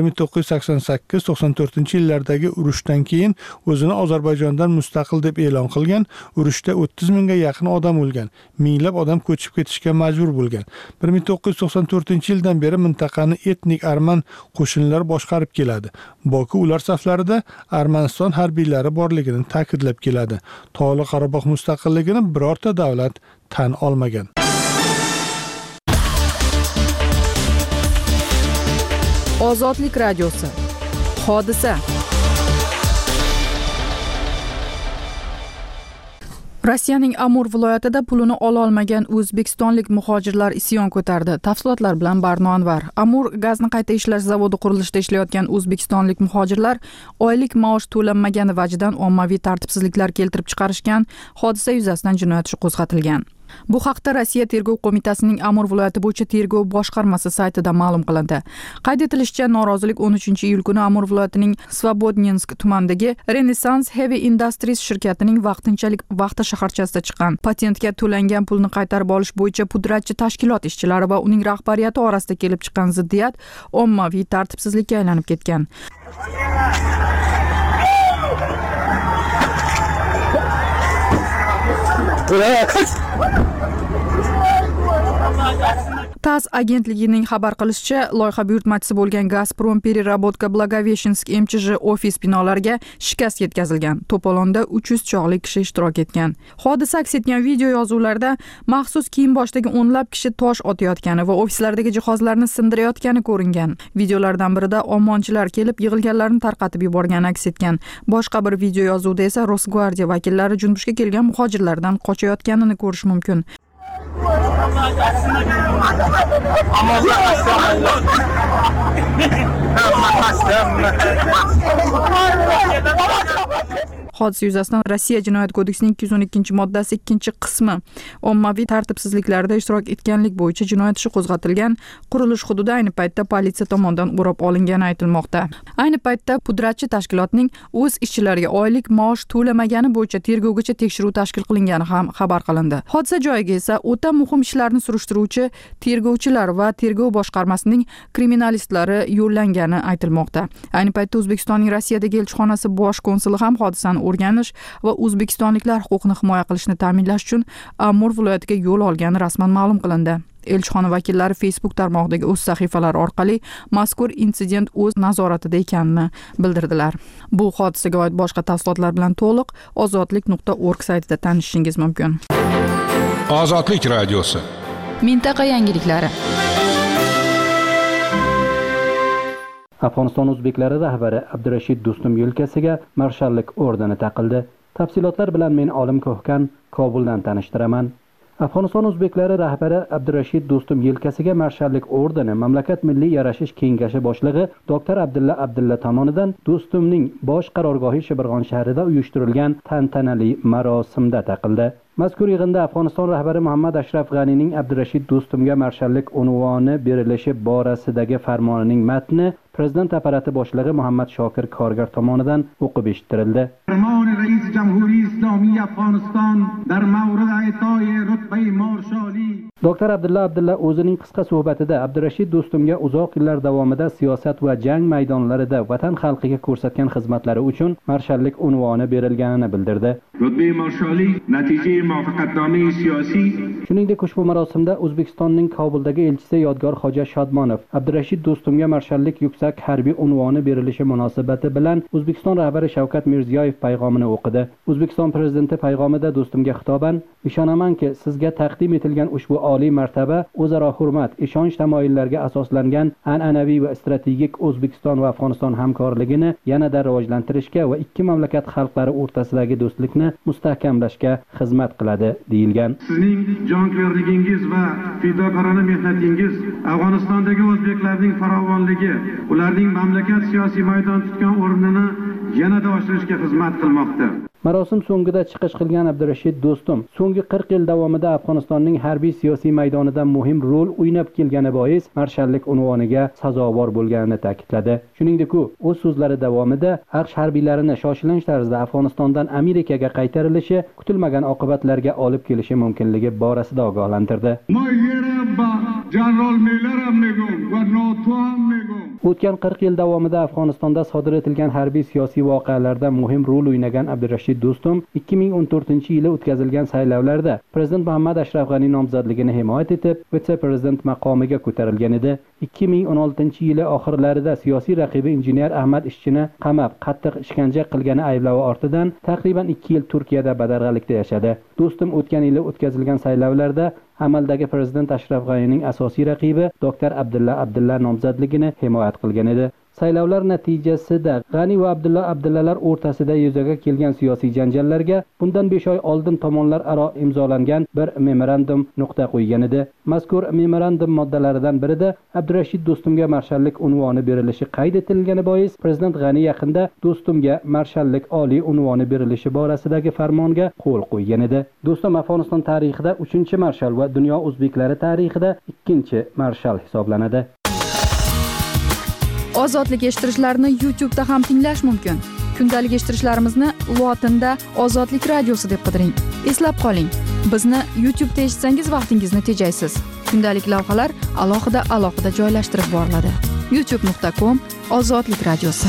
1988-94-yillardagi urushdan keyin o'zini Ozarbayjondan mustaqil deb e'lon qilgan. Urushda 30 mingga yaqin odam o'lgan, minglab odam ko'chib ketishga majbur bo'lgan. 1994-yildan beri mintaqani etnik arman qo'shinlar boshqarib keladi. Boku ular saflarida Armaniston harbiylari borligini ta'kidlab keladi. Tog'li Qorabog' mustaqilligini birorta davlat tan olmagan. Ozodlik radiosi. Hodisa. Rossiyaning Amur viloyatida pulini ola olmagan o'zbekistonlik muhojirlar isyon ko'tardi. Tafsilotlar bilan Barno Anvar. Amur gazni qayta ishlash zavodi qurilishida ishlayotgan o'zbekistonlik muhojirlar oylik maosh to'lanmagani vajidan ommaviy tartibsizliklar keltirib chiqarishgan. Hodisa yuzasidan jinoyat ishi qo'zg'atilgan. Bu haqda Rossiya Tergov qo'mitasining Amur viloyati bo'yicha tergov boshqarmasi saytida ma'lum qilindi. Qayd etilishicha, norozilik 13-iyul kuni Amur viloyatining Svobodnensk tumanidagi Renaissance Heavy Industries shirkatining vaqtinchalik vaqti shaharchasida chiqqan. Patentga to'langan pulni qaytarib olish bo'yicha pudratchi tashkilot ishchilari va uning rahbariyati orasida kelib chiqqan ziddiyat ommaviy tartibsizlikka aylanib ketgan. TASS agentligining xabar qilishicha, loyiha buyurtmachisi bo'lgan Gazprom Переработка Благовещенск MChJ ofis binolariga shikast yetkazilgan. To'polonda 300 chog'li kishi ishtirok etgan. Hodisa aks etgan video yozuvlarda maxsus kiyim boshidagi o'nlab kishi tosh otayotgani va ofislardagi jihozlarni sindirayotgani ko'ringan. Videolardan birida omonchilar kelib yig'ilganlarni tarqatib yuborgani aks etgan. Boshqa bir video yozuvda esa Rosgvardiya vakillari junbushga kelgan muhojirlardan qochayotganini ko'rish mumkin. Hodisa yuzasidan Rossiya Jinoyat kodeksining 212-moddasi 2-qismi ommaviy tartibsizliklarda ishtirok etganlik bo'yicha jinoyat ishi qo'zg'atilgan. Qurilish hududi ayni paytda politsiya tomonidan o'rab olingani aytilmoqda. Ayni paytda pudratchi tashkilotning o'z ishchilariga oylik maosh to'lamagani bo'yicha tergovgacha tekshiruv tashkil qilingani ham xabar qilindi. Hodisa joyiga esa o'ta muhim ishlarni surishtiruvchi tergovchilar va tergov boshqarmasining kriminalistlari yo'llangani aytilmoqda. Ayni paytda O'zbekistonning Rossiyadagi elchixonasi bosh konsuli ham hodisani o'rganish va o'zbekistonliklar huquqini himoya qilishni ta'minlash uchun Amur viloyatiga yo'l olgani rasman ma'lum qilindi. Elchixona vakillari Facebook tarmog'idagi o'z sahifalari orqali mazkur insident o'z nazoratida ekanini bildirdilar. Bu hodisaga oid boshqa tafsilotlar bilan to'liq ozodlik.org saytida tanishishingiz mumkin. Ozodlik radiosi. Mintaqa yangiliklari. Afg'oniston o'zbeklari rahbari Abdurashid Do'stum yo'lkasiga marshallik ordeni taqildi. Tafsilotlar bilan men Olim Ko'hkan Kobuldan tanishtiraman. Afg'oniston o'zbeklari rahbari Abdurashid Do'stum yo'lkasiga marshallik ordeni mamlakat milliy yarashish kengashi boshlig'i Dr. Abdulla tomonidan Do'stumning bosh qarorgohi Shibirg'on shahrida uyushtirilgan tantanali marosimda taqildi. Mazkur yig'inda Afg'oniston rahbari Muhammad Ashraf G'anining Abdurashid Do'stumga marshallik unvoni berilishi borasidagi farmonining matni Prezident apparati boshlig'i Muhammad Shokir Korgar tomonidan o'qib eshittirildi. Farmoni Rais Jamhuriy Islomiy Afg'oniston dar mavrid a'toyi rutbai marshali. Dr. Abdulla o'zining qisqa suhbatida Abdurashid Do'stumga uzoq yillar davomida siyosat va jang maydonlarida vatan xalqiga ko'rsatgan xizmatlari uchun marshallik unvoni berilganini bildirdi. Rutbai marshali natija muvaffaqiyatnoma siyosiy. Shuningdek, ushbu marosimda O'zbekistonning Kobuldagi elchisi Yodgor Xo'ja Shodmonov Abdurashid Do'stumga marshallik yuksak harbiy unvoni berilishi munosabati bilan O'zbekiston rahbari Shavkat Mirziyoyev payg'omini o'qidi. O'zbekiston prezidenti payg'omida Do'stumga xitoban: "Ishonamanki, sizga taqdim etilgan ushbu oliy martaba o'zaro hurmat, ishonch tamoyillariga asoslangan an'anaviy va strategik O'zbekiston va Afg'oniston hamkorligini yanada rivojlantirishga va ikki mamlakat xalqlari o'rtasidagi do'stlikni mustahkamlashga xizmat qiladi" deyilgan. Sizning jonkuyarligingiz va fidokorona mehnatingiz Afg'onistondagi o'zbeklarning farovonligi, ularning mamlakat siyosiy maydon tutgan o'rnini yanada oshirishga xizmat qilmoqda. Marosim so'ngida chiqish qilgan Abdurashid Do'stum so'nggi 40 yil davomida Afg'onistonning harbiy siyosiy maydonida muhim rol o'ynab kelgani bois marshallik unvoniga sazovor bo'lganini ta'kidladi. Shuningdek, u o'z so'zlari davomida AQSh harbiylarini shoshilinch tarzda Afg'onistondan Amerikaga qaytarilishi kutilmagan oqibatlarga olib kelishi mumkinligi borasida ogohlantirdi. O'tgan 40 yil davomida Afg'onistonda sodir etilgan harbiy siyosiy voqealarda muhim rol o'ynagan Abdurashid Do'stum 2014-yili o'tkazilgan saylovlarda Prezident Muhammad Ashraf G'ani nomzodligini himoya etib, vitse-prezident maqomiga ko'tarilgan edi. 2016-yili oxirlarida siyosiy raqibi injener Ahmad Ishchini qamab, qattiq ishkanja qilgani ayblovi ortidan taqriban 2 yil Turkiyada badarg'alikda yashadi. Do'stum o'tgan yili o'tkazilgan saylovlarda amaldagi prezident Ashraf G'anining asosiy raqibi Dr. Abdulla nomzodligini himoya qilgan edi. saylovlar natijasida G'ani va Abdulla Abdullalar o'rtasida yuzaga kelgan siyosiy janjallarga bundan 5 oy oldin tomonlar aro imzolangan bir memorandum nuqta qo'ygan edi. Mazkur memorandum moddalaridan birida Abdurashid Do'stumga marshallik unvoni berilishi qayd etilgani bois Prezident G'ani yaqinda Do'stumga marshallik oliy unvoni berilishi borasidagi farmonga qo'l qo'ygan edi. Do'stum Afg'oniston tarixida 3-marshal va dunyo o'zbeklari tarixida 2-marshal hisoblanadi. Ozodlik eshittirishlarni YouTube'da ham tinglash mumkin. Kundalik eshittirishlarimizni lotinda Ozodlik radiosi deb qidiring. Eslab qoling, bizni YouTube'da eshitsangiz vaqtingizni tejaysiz. Kundalik lavhalar alohida joylashtirib boriladi. youtube.com/Ozodlik radiosi.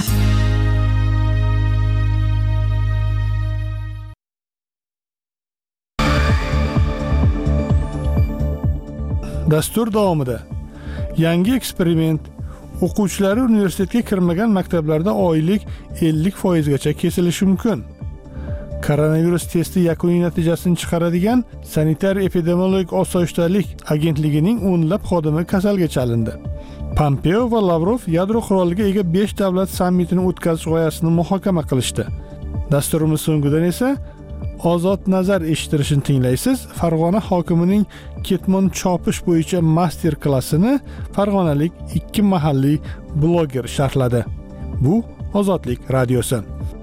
Dastur davomida yangi eksperiment o'quvchilari universitetga kirmagan maktablarda oylik 50% gacha kesilishi mumkin. Koronavirus testi yakuniy natijasini chiqaradigan Sanitar-epidemiologik osoyishtalik agentligining o'nlab xodimi kasalga chalindi. Pompeo va Lavrov yadro quroliga ega 5 davlat sammitini o'tkazish g'oyasini muhokama qilishdi. Dasturimiz so'ngidan esa Ozod nazar eshittirishini tinglaysiz. Farg'ona hokimining ketmon chopish bo'yicha master klassini farg'onalik 2 mahalliy bloger sharhladi. Bu Ozodlik radiosi.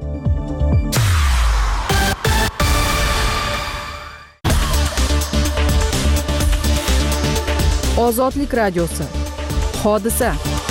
Ozodlik radiosi. Hodisa.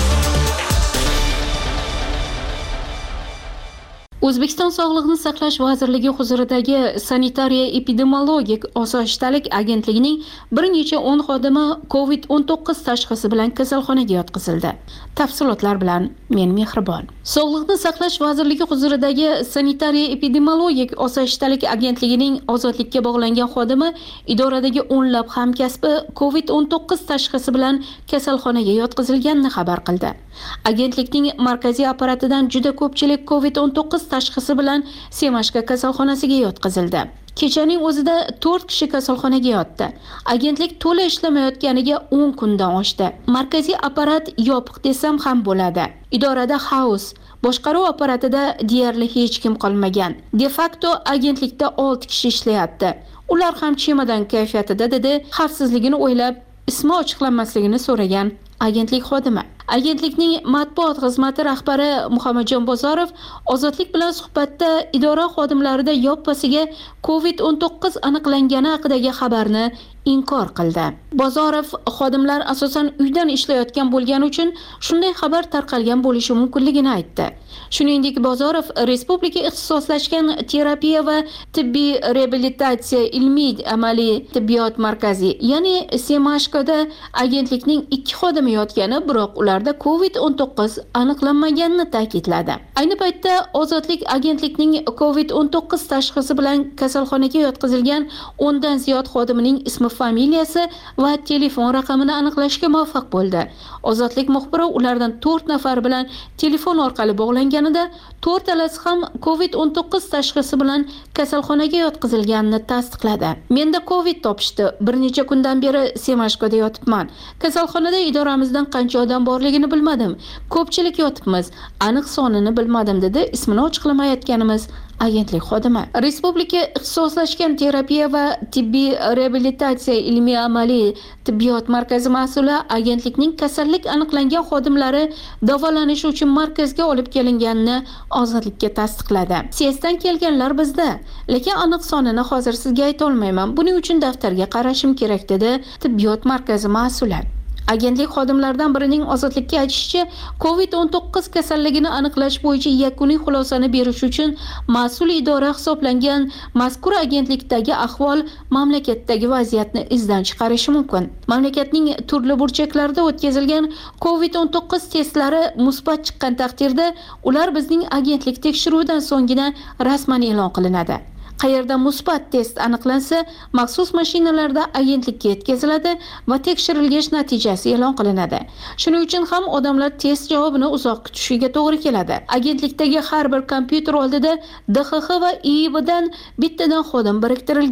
O'zbekiston Sog'liqni saqlash vazirligi huzuridagi Sanitariya-epidemiologik osoyishtalik agentligining bir necha 10 xodimi COVID-19 tashxisi bilan kasalxonaga yotqizildi. Tafsilotlar bilan men Mehribon. Sog'liqni saqlash vazirligi huzuridagi Sanitariya-epidemiologik osoyishtalik agentligining ozodlikka bog'langan xodimi idoradagi o'nlab hamkasbi COVID-19 tashxisi bilan kasalxonaga yotqizilganini xabar qildi. Agentlikning markaziy apparatidan juda ko'pchilik COVID-19 tashxisi bilan Semashka kasalxonasiga yotqizildi. Kechaning o'zida 4 kishi kasalxonaga yotdi. Agentlik to'la ishlamayotganiga 10 kundan oshdi. Markaziy apparat yopiq desam ham bo'ladi. Idorada xaos, boshqaruv apparatida deyarli hech kim qolmagan. De facto agentlikda 6 kishi ishlayapti. Ular ham chemodan kayfiyatida dedi, xavfsizligini o'ylab ismi ochiqlanmasligini so'ragan agentlik xodimi. Agentlikning matbuot xizmati rahbari Muhammadjon Bozorov Ozodlik bilan suhbatda idora xodimlarida yoppasiga COVID-19 aniqlangani haqidagi xabarni inkor qildi. Bozorov xodimlar asosan uydan ishlayotgan bo'lgani uchun shunday xabar tarqalgan bo'lishi mumkinligini aytdi. Shuningdek, Bozorov Respublika ixtisoslashgan terapiya va tibbiy reabilitatsiya ilmiy amaliy tibbiyot markazi, ya'ni Semashkada agentlikning 2 xodimi yotgani, biroq ularda COVID-19 aniqlanmaganini ta'kidladi. Ayni paytda Ozodlik agentlikning COVID-19 tashxisi bilan kasalxonaga yotqizilgan 10 dan ziyod xodimining ismi, familiyasi va telefon raqamini aniqlashga muvaffaq bo'ldi. Ozodlik muxbiri ulardan 4 nafar bilan telefon orqali bog'langanida 4talasi ham COVID-19 tashxisi bilan kasalxonaga yotqizilganini tasdiqladi. Menda COVID topishdi. Bir necha kundan beri Semashkada yotibman. Kasalxonada idoramizdan qancha odam borligini bilmadim. Ko'pchilik yotibmiz. Aniq sonini bilmadim dedi ismini ochiqlamayotganimiz agentlik xodimi. Respublika ixtisoslashgan terapiya va tibbiy reabilitatsiya ilmiy amaliy tibbiyot markazi mas'uli agentlikning kasallik aniqlangan xodimlari davolanish uchun markazga olib kelinganini Ozodlikka tasdiqladi. Siyasdan kelganlar bizda, lekin aniq sonini hozir sizga ayta olmayman. Buning uchun daftarga qarashim kerak dedi tibbiyot markazi mas'uli. Agentlik xodimlaridan birining Ozodlikka aytishicha, COVID-19 kasalligini aniqlash bo'yicha yakuniy xulosani berish uchun mas'ul idora hisoblangan mazkur agentlikdagi ahvol mamlakatdagi vaziyatni izdan chiqarishi mumkin. Mamlakatning turli burchaklarida o'tkazilgan COVID-19 testlari musbat chiqqan taqdirda ular bizning agentlik tekshiruvidan so'nggina rasman e'lon qilinadi. Qayerda musbat test aniqlansa, maxsus mashinalarda agentlikka yetkaziladi va tekshirilgach natijasi e'lon qilinadi. Shuning uchun ham odamlar test javobini uzoq kutishiga to'g'ri keladi. Agentlikdagi har bir kompyuter oldida DXX va IIBdan bittadan xodim biriktirilgan.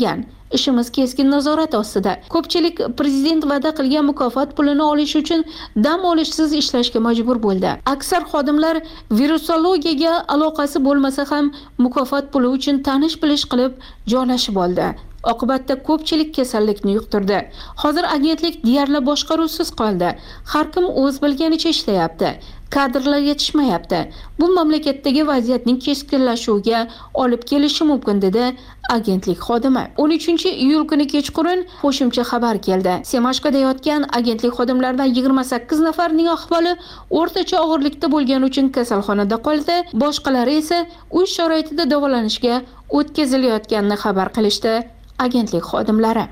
ishimiz keskin nazorat ostida. Ko'pchilik prezident va'da qilgan mukofot pulini olish uchun dam olishsiz ishlashga majbur bo'ldi. Aksar xodimlar virusologiyaga aloqasi bo'lmasa ham mukofot puli uchun tanish-bilish qilib joylashib oldi. Oqibatda ko'pchilik kasallikni yuqtirdi. Hozir agentlik deyarli boshqaruvsiz qoldi. Har kim o'z bilganicha ishlayapti. Kadrlar yetishmayapti. Bu mamlakatdagi vaziyatning keskinlashuviga olib kelishi mumkin dedi agentlik xodimi. 13-iyul kuni kechqurun qo'shimcha xabar keldi. Semashqada yotgan agentlik xodimlaridan 28 nafarning ahvoli o'rtacha og'irlikda bo'lgani uchun kasalxonada qoldi. Boshqalari esa uy sharoitida davolanishga o'tkazilayotganini xabar qilishdi agentlik xodimlari.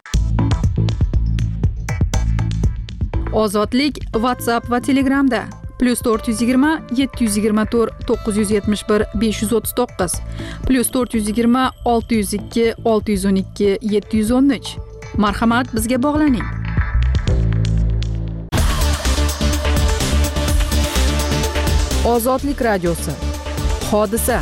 Ozodlik WhatsApp va Telegramda +420 724 971 539 +420 602 612 713. Marhamat, bizga bog'laning. Ozodlik radiosi. Hodisa.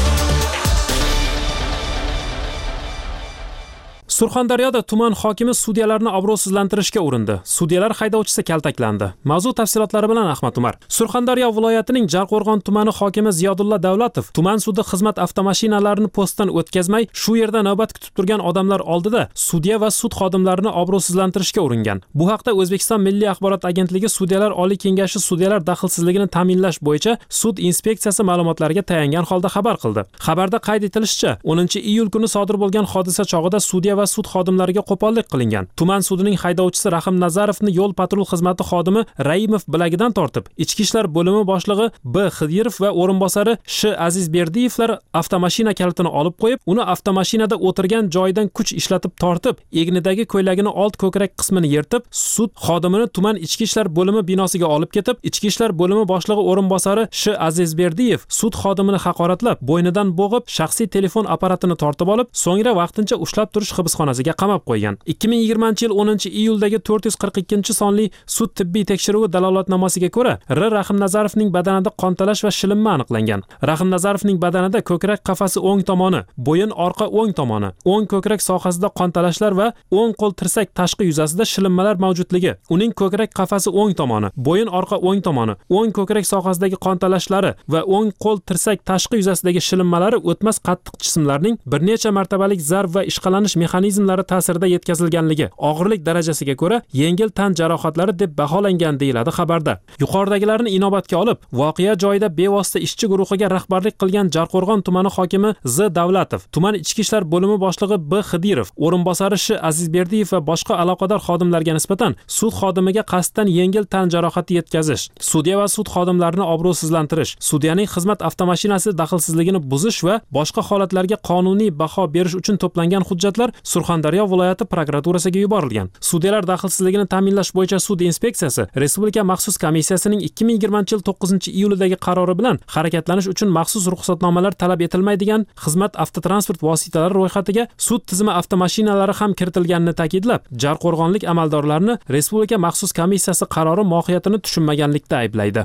Surxondaryoda tuman hokimi sudyalarni obro'sizlantirishga urindi. Sudyalar haydovchisi kaltaklandi. Mavzu tafsilotlari bilan Ahmad Umar. Surxondaryo viloyatining Jarqo'rg'on tumani hokimi Ziyodulla Davlatov tuman sudi xizmat avtomashinalarini postdan o'tkazmay, shu yerda navbat kutib turgan odamlar oldida sudya va sud xodimlarini obro'sizlantirishga uringan. Bu haqda O'zbekiston Milliy axborot agentligi Sudyalar Oliy kengashi sudyalar daxlsizligini ta'minlash bo'yicha sud inspeksiyasi ma'lumotlariga tayangan holda xabar qildi. Xabarda qayd etilishicha, 10-iyul kuni sodir bo'lgan hodisa chog'ida sudya va sud xodimlariga qo'pollik qilingan. Tuman sudining haydovchisi Rahim Nazarovni yo'l patrul xizmati xodimi Raimov bilagidan tortib, Ichki ishlar bo'limi boshlig'i B. Xidirov va o'rinbosari Sh. Azizberdiyevlar avtomashina kalitini olib qo'yib, uni avtomashinada o'tirgan joyidan kuch ishlatib tortib, egnidagi ko'ylagini old ko'krak qismini yirtib, sud xodimini tuman Ichki ishlar bo'limi binosiga olib ketib, Ichki ishlar bo'limi boshlig'i o'rinbosari Sh. Azizberdiyev sud xodimini haqoratlab, bo'ynidan bo'g'ib, shaxsiy telefon apparatini tortib olib, so'ngra vaqtincha ushlab turish hibsxonasiga qamab qo'ygan. 2020-yil 10-iyuldagi 442-sonli sud tibbiy tekshiruvi dalolatnomasiga ko'ra, Rahim Nazarovning badanida qontalash va shilinma aniqlangan. Rahim Nazarovning badanida ko'krak qafasi o'ng tomoni, bo'yin orqa o'ng tomoni, o'ng ko'krak sohasida qontalashlar va o'ng qo'l tirsak tashqi yuzasida shilinmalar mavjudligi, uning ko'krak qafasi o'ng tomoni, bo'yin orqa o'ng tomoni, o'ng ko'krak sohasidagi qontalashlari va o'ng qo'l tirsak tashqi yuzasidagi shilinmalari o'tmas qattiq jismlarning bir necha martabalik zarb va ishqalanish mexanizmlari ta'sirida yetkazilganligi, og'irlik darajasiga ko'ra yengil tan jarohatlari deb baholangan deyiladi xabarda. Yuqoridagilarni inobatga olib, voqea joyida bevosita ishchi guruhiga rahbarlik qilgan Jarqo'rg'on tumani hokimi Z. Davlatov, tuman ichki ishlar bo'limi boshlig'i B. Xidirov, o'rinbosari Sh. Azizberdiyev va boshqa aloqador xodimlarga nisbatan sud xodimiga qasddan yengil tan jarohati yetkazish, sudya va sud xodimlarini obro'sizlantirish, sudyaning xizmat avtomashinasi daxlsizligini buzish va boshqa holatlarga qonuniy baho berish uchun to'plangan hujjatlar Surxondaryo viloyati prokuraturasiga yuborilgan. Sudyalar daxlsizligini ta'minlash bo'yicha sud inspeksiyasi Respublika maxsus komissiyasining 2020-yil 9-iyulidagi qarori bilan harakatlanish uchun maxsus ruxsatnomalar talab etilmaydigan xizmat avtotransport vositalari ro'yxatiga sud tizimi avtomashinalari ham kiritilganini ta'kidlab, Jarqo'rg'onlik amaldorlarni Respublika maxsus komissiyasi qarori mohiyatini tushunmaganlikda ayblaydi.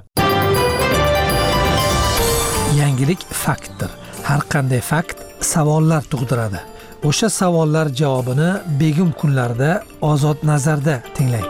Yangilik faktdir. Har qanday fakt savollar tug'diradi. O'sha savollar javobini begim kunlarda Ozod nazarda tinglang.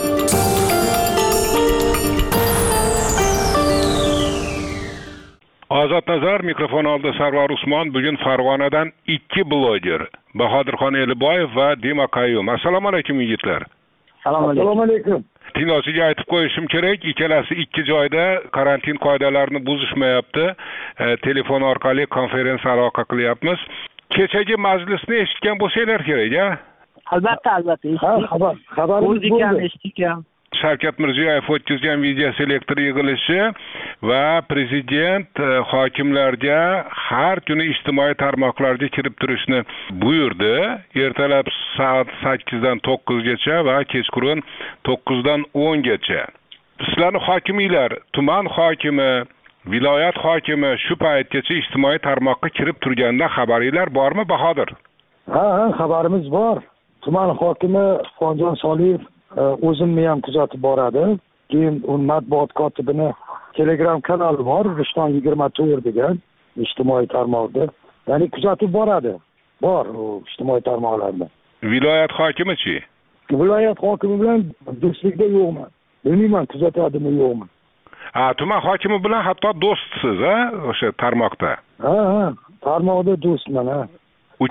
Ozod nazar mikrofon oldida Sarvar Usmon. Bugun Farg'onadan 2 bloger Bahodirxon Eliboyev va Dima Qayyum. Assalomu alaykum yigitlar. Assalomu alaykum. Tinglovchiga aytib qo'yishim kerak, ikkalasi ikki joyda karantin qoidalarini buzishmayapti. Telefon orqali konferensiya aloqa qilyapmiz. Kechagi majlisni eshitgan bo'lsanglar kerak-a? Albatta. Xabar eshitgan. Shavkat Mirziyoyev o'tkazgan video selektor yig'ilishi va prezident hokimlarga har kuni ijtimoiy tarmoqlarga kirib turishni buyurdi. Ertalab soat 8 dan 9 gacha va kechqurun 9 dan 10 gacha. Sizlarning hokimiylar, tuman hokimi, viloyat hokimi shu paytgacha ijtimoiy tarmoqqa kirib turganidan xabaringlar bormi, Bahodir? Ha, xabarimiz bor. Tuman hokimi Xonjon Soliyev o'zimni ham kuzatib boradi. Keyin matbuot kotibini Telegram kanali bor, Rishton 24 degan ijtimoiy tarmoqda. Ya'ni kuzatib boradi. Bor u ijtimoiy tarmoqlarda. Viloyat hokimichi? Viloyat hokimi bilan do'stlikda yo'qman. Bilmayman kuzatadimi yo'qmi. Tuman hokimi bilan hatto do'stsiz, o'sha tarmoqda. Ha, tarmoqda do'stman, ha. U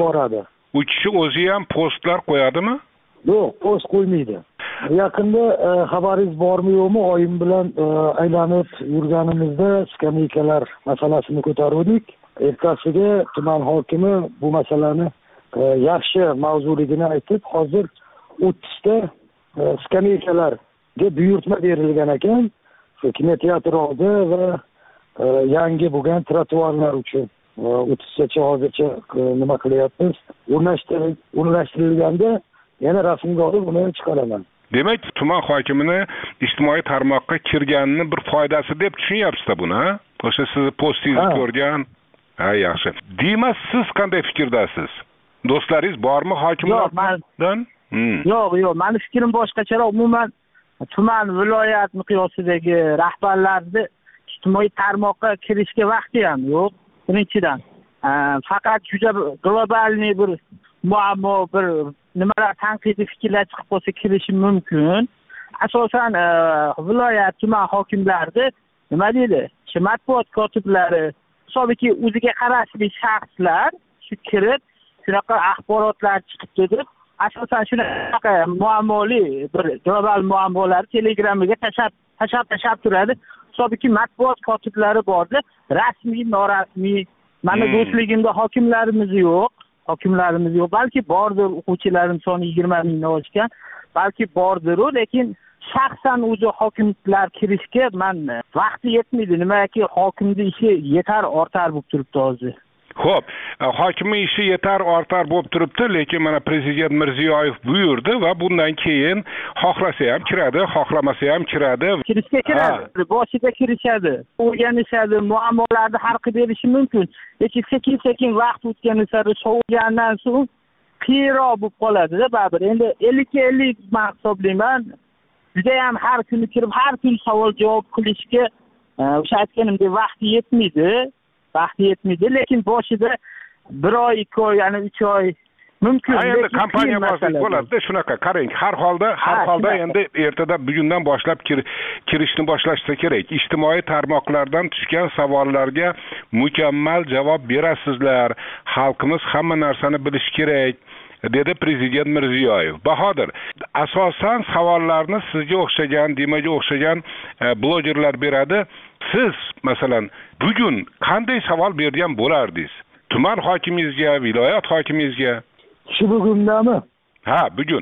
kishi o'zi ham postlar qo'yadimi? Yo'q, post qo'ymaydi. Yaqinda xabaringiz bormi yo'qmi, oyim bilan aylanib yurganimizda skameykalar masalasini ko'tardik. Ertasiga tuman hokimi bu masalani yaxshi mavzuligini aytib, hozir 30 ta skameykalarga buyurtma berilgan ekan. Shu kinoteatr oldi va yangi bo'lgan trotuarlar uchun 30 tacha hozircha nima qilyapmiz? O'rnashtirilganda yana rasmga olib uni chiqaraman. Demak, tuman hokimini ijtimoiy tarmoqqa kirganini bir foydasi deb tushunyapsiz-da buni, o'sha sizni postingizni ko'rgan. Ha, yaxshi. Demak, siz qanday fikrdasiz? Do'stlaringiz bormi hokimlardan? Yo'q, meni fikrim boshqacharoq. Umuman tuman viloyat miqyosidagi rahbarlarni ijtimoiy tarmoqqa kirishga vaqti ham yo'q. Birinchidan, faqat juda globalniy bir muammo, bir nimalar tanqidiy fikrlar chiqib qolsa kirishi mumkin. Asosan viloyat tuman hokimlarida nima deydi? Matbuot kotiblari, hisobiki o'ziga qarashli shaxslar shu kirib, shunaqa axborotlar chiqibdi deb, asosan shunaqa muammoli bir global muammolar Telegramga tashab turadi. Hisobiki matbuot kotiblari borda, rasmiy, norasmiy. Mana do'stligimda hokimlarimiz yo'q. Balki bordir, o'quvchilarim soni 20 mingdan oshgan. Balki bordir, lekin shaxsan o'zi hokimlar kirishga men vaqti yetmaydi. Nimaki hokimning ishi yetar ortar bo'lib turibdi hozir. Xo'p, hokimning ishi yetar ortar bo'lib turibdi, lekin mana prezident Mirziyoyev buyurdi va bundan keyin xohlasa ham kiradi, xohlamasa ham kiradi. Kirishga kiradi. Boshida kirishadi. O'rganishadi, muammolarni hal qilib berishi mumkin. Lekin sekin vaqt o'tgani sari sovigandan so'ng qiyinroq bo'lib qoladi-da baribir. Endi 50-50 men hisoblayman. Juda ham har kuni kirib, har kun savol javob qilishga o'sha aytganimdek vaqti yetmaydi, lekin boshida 1 oy, 2 oy, ya'ni 3 oy mumkin. Endi kompaniya bo'ladi-da, shunaqa. Qarang, har holda endi ertada bugundan boshlab kirishni boshlashsa kerak. Ijtimoiy tarmoqlardan tushgan savollarga mukammal javob berasizlar. Xalqimiz hamma narsani bilish kerak, dedi prezident Mirziyoyev. Bahodir, asosan savollarni sizga o'xshagan, Dimaga o'xshagan blogerlar beradi. Siz masalan bugun qanday savol bergan bo'lardingiz? Tuman hokimingizga, viloyat hokimingizga? Shu bugundami? Ha, bugun.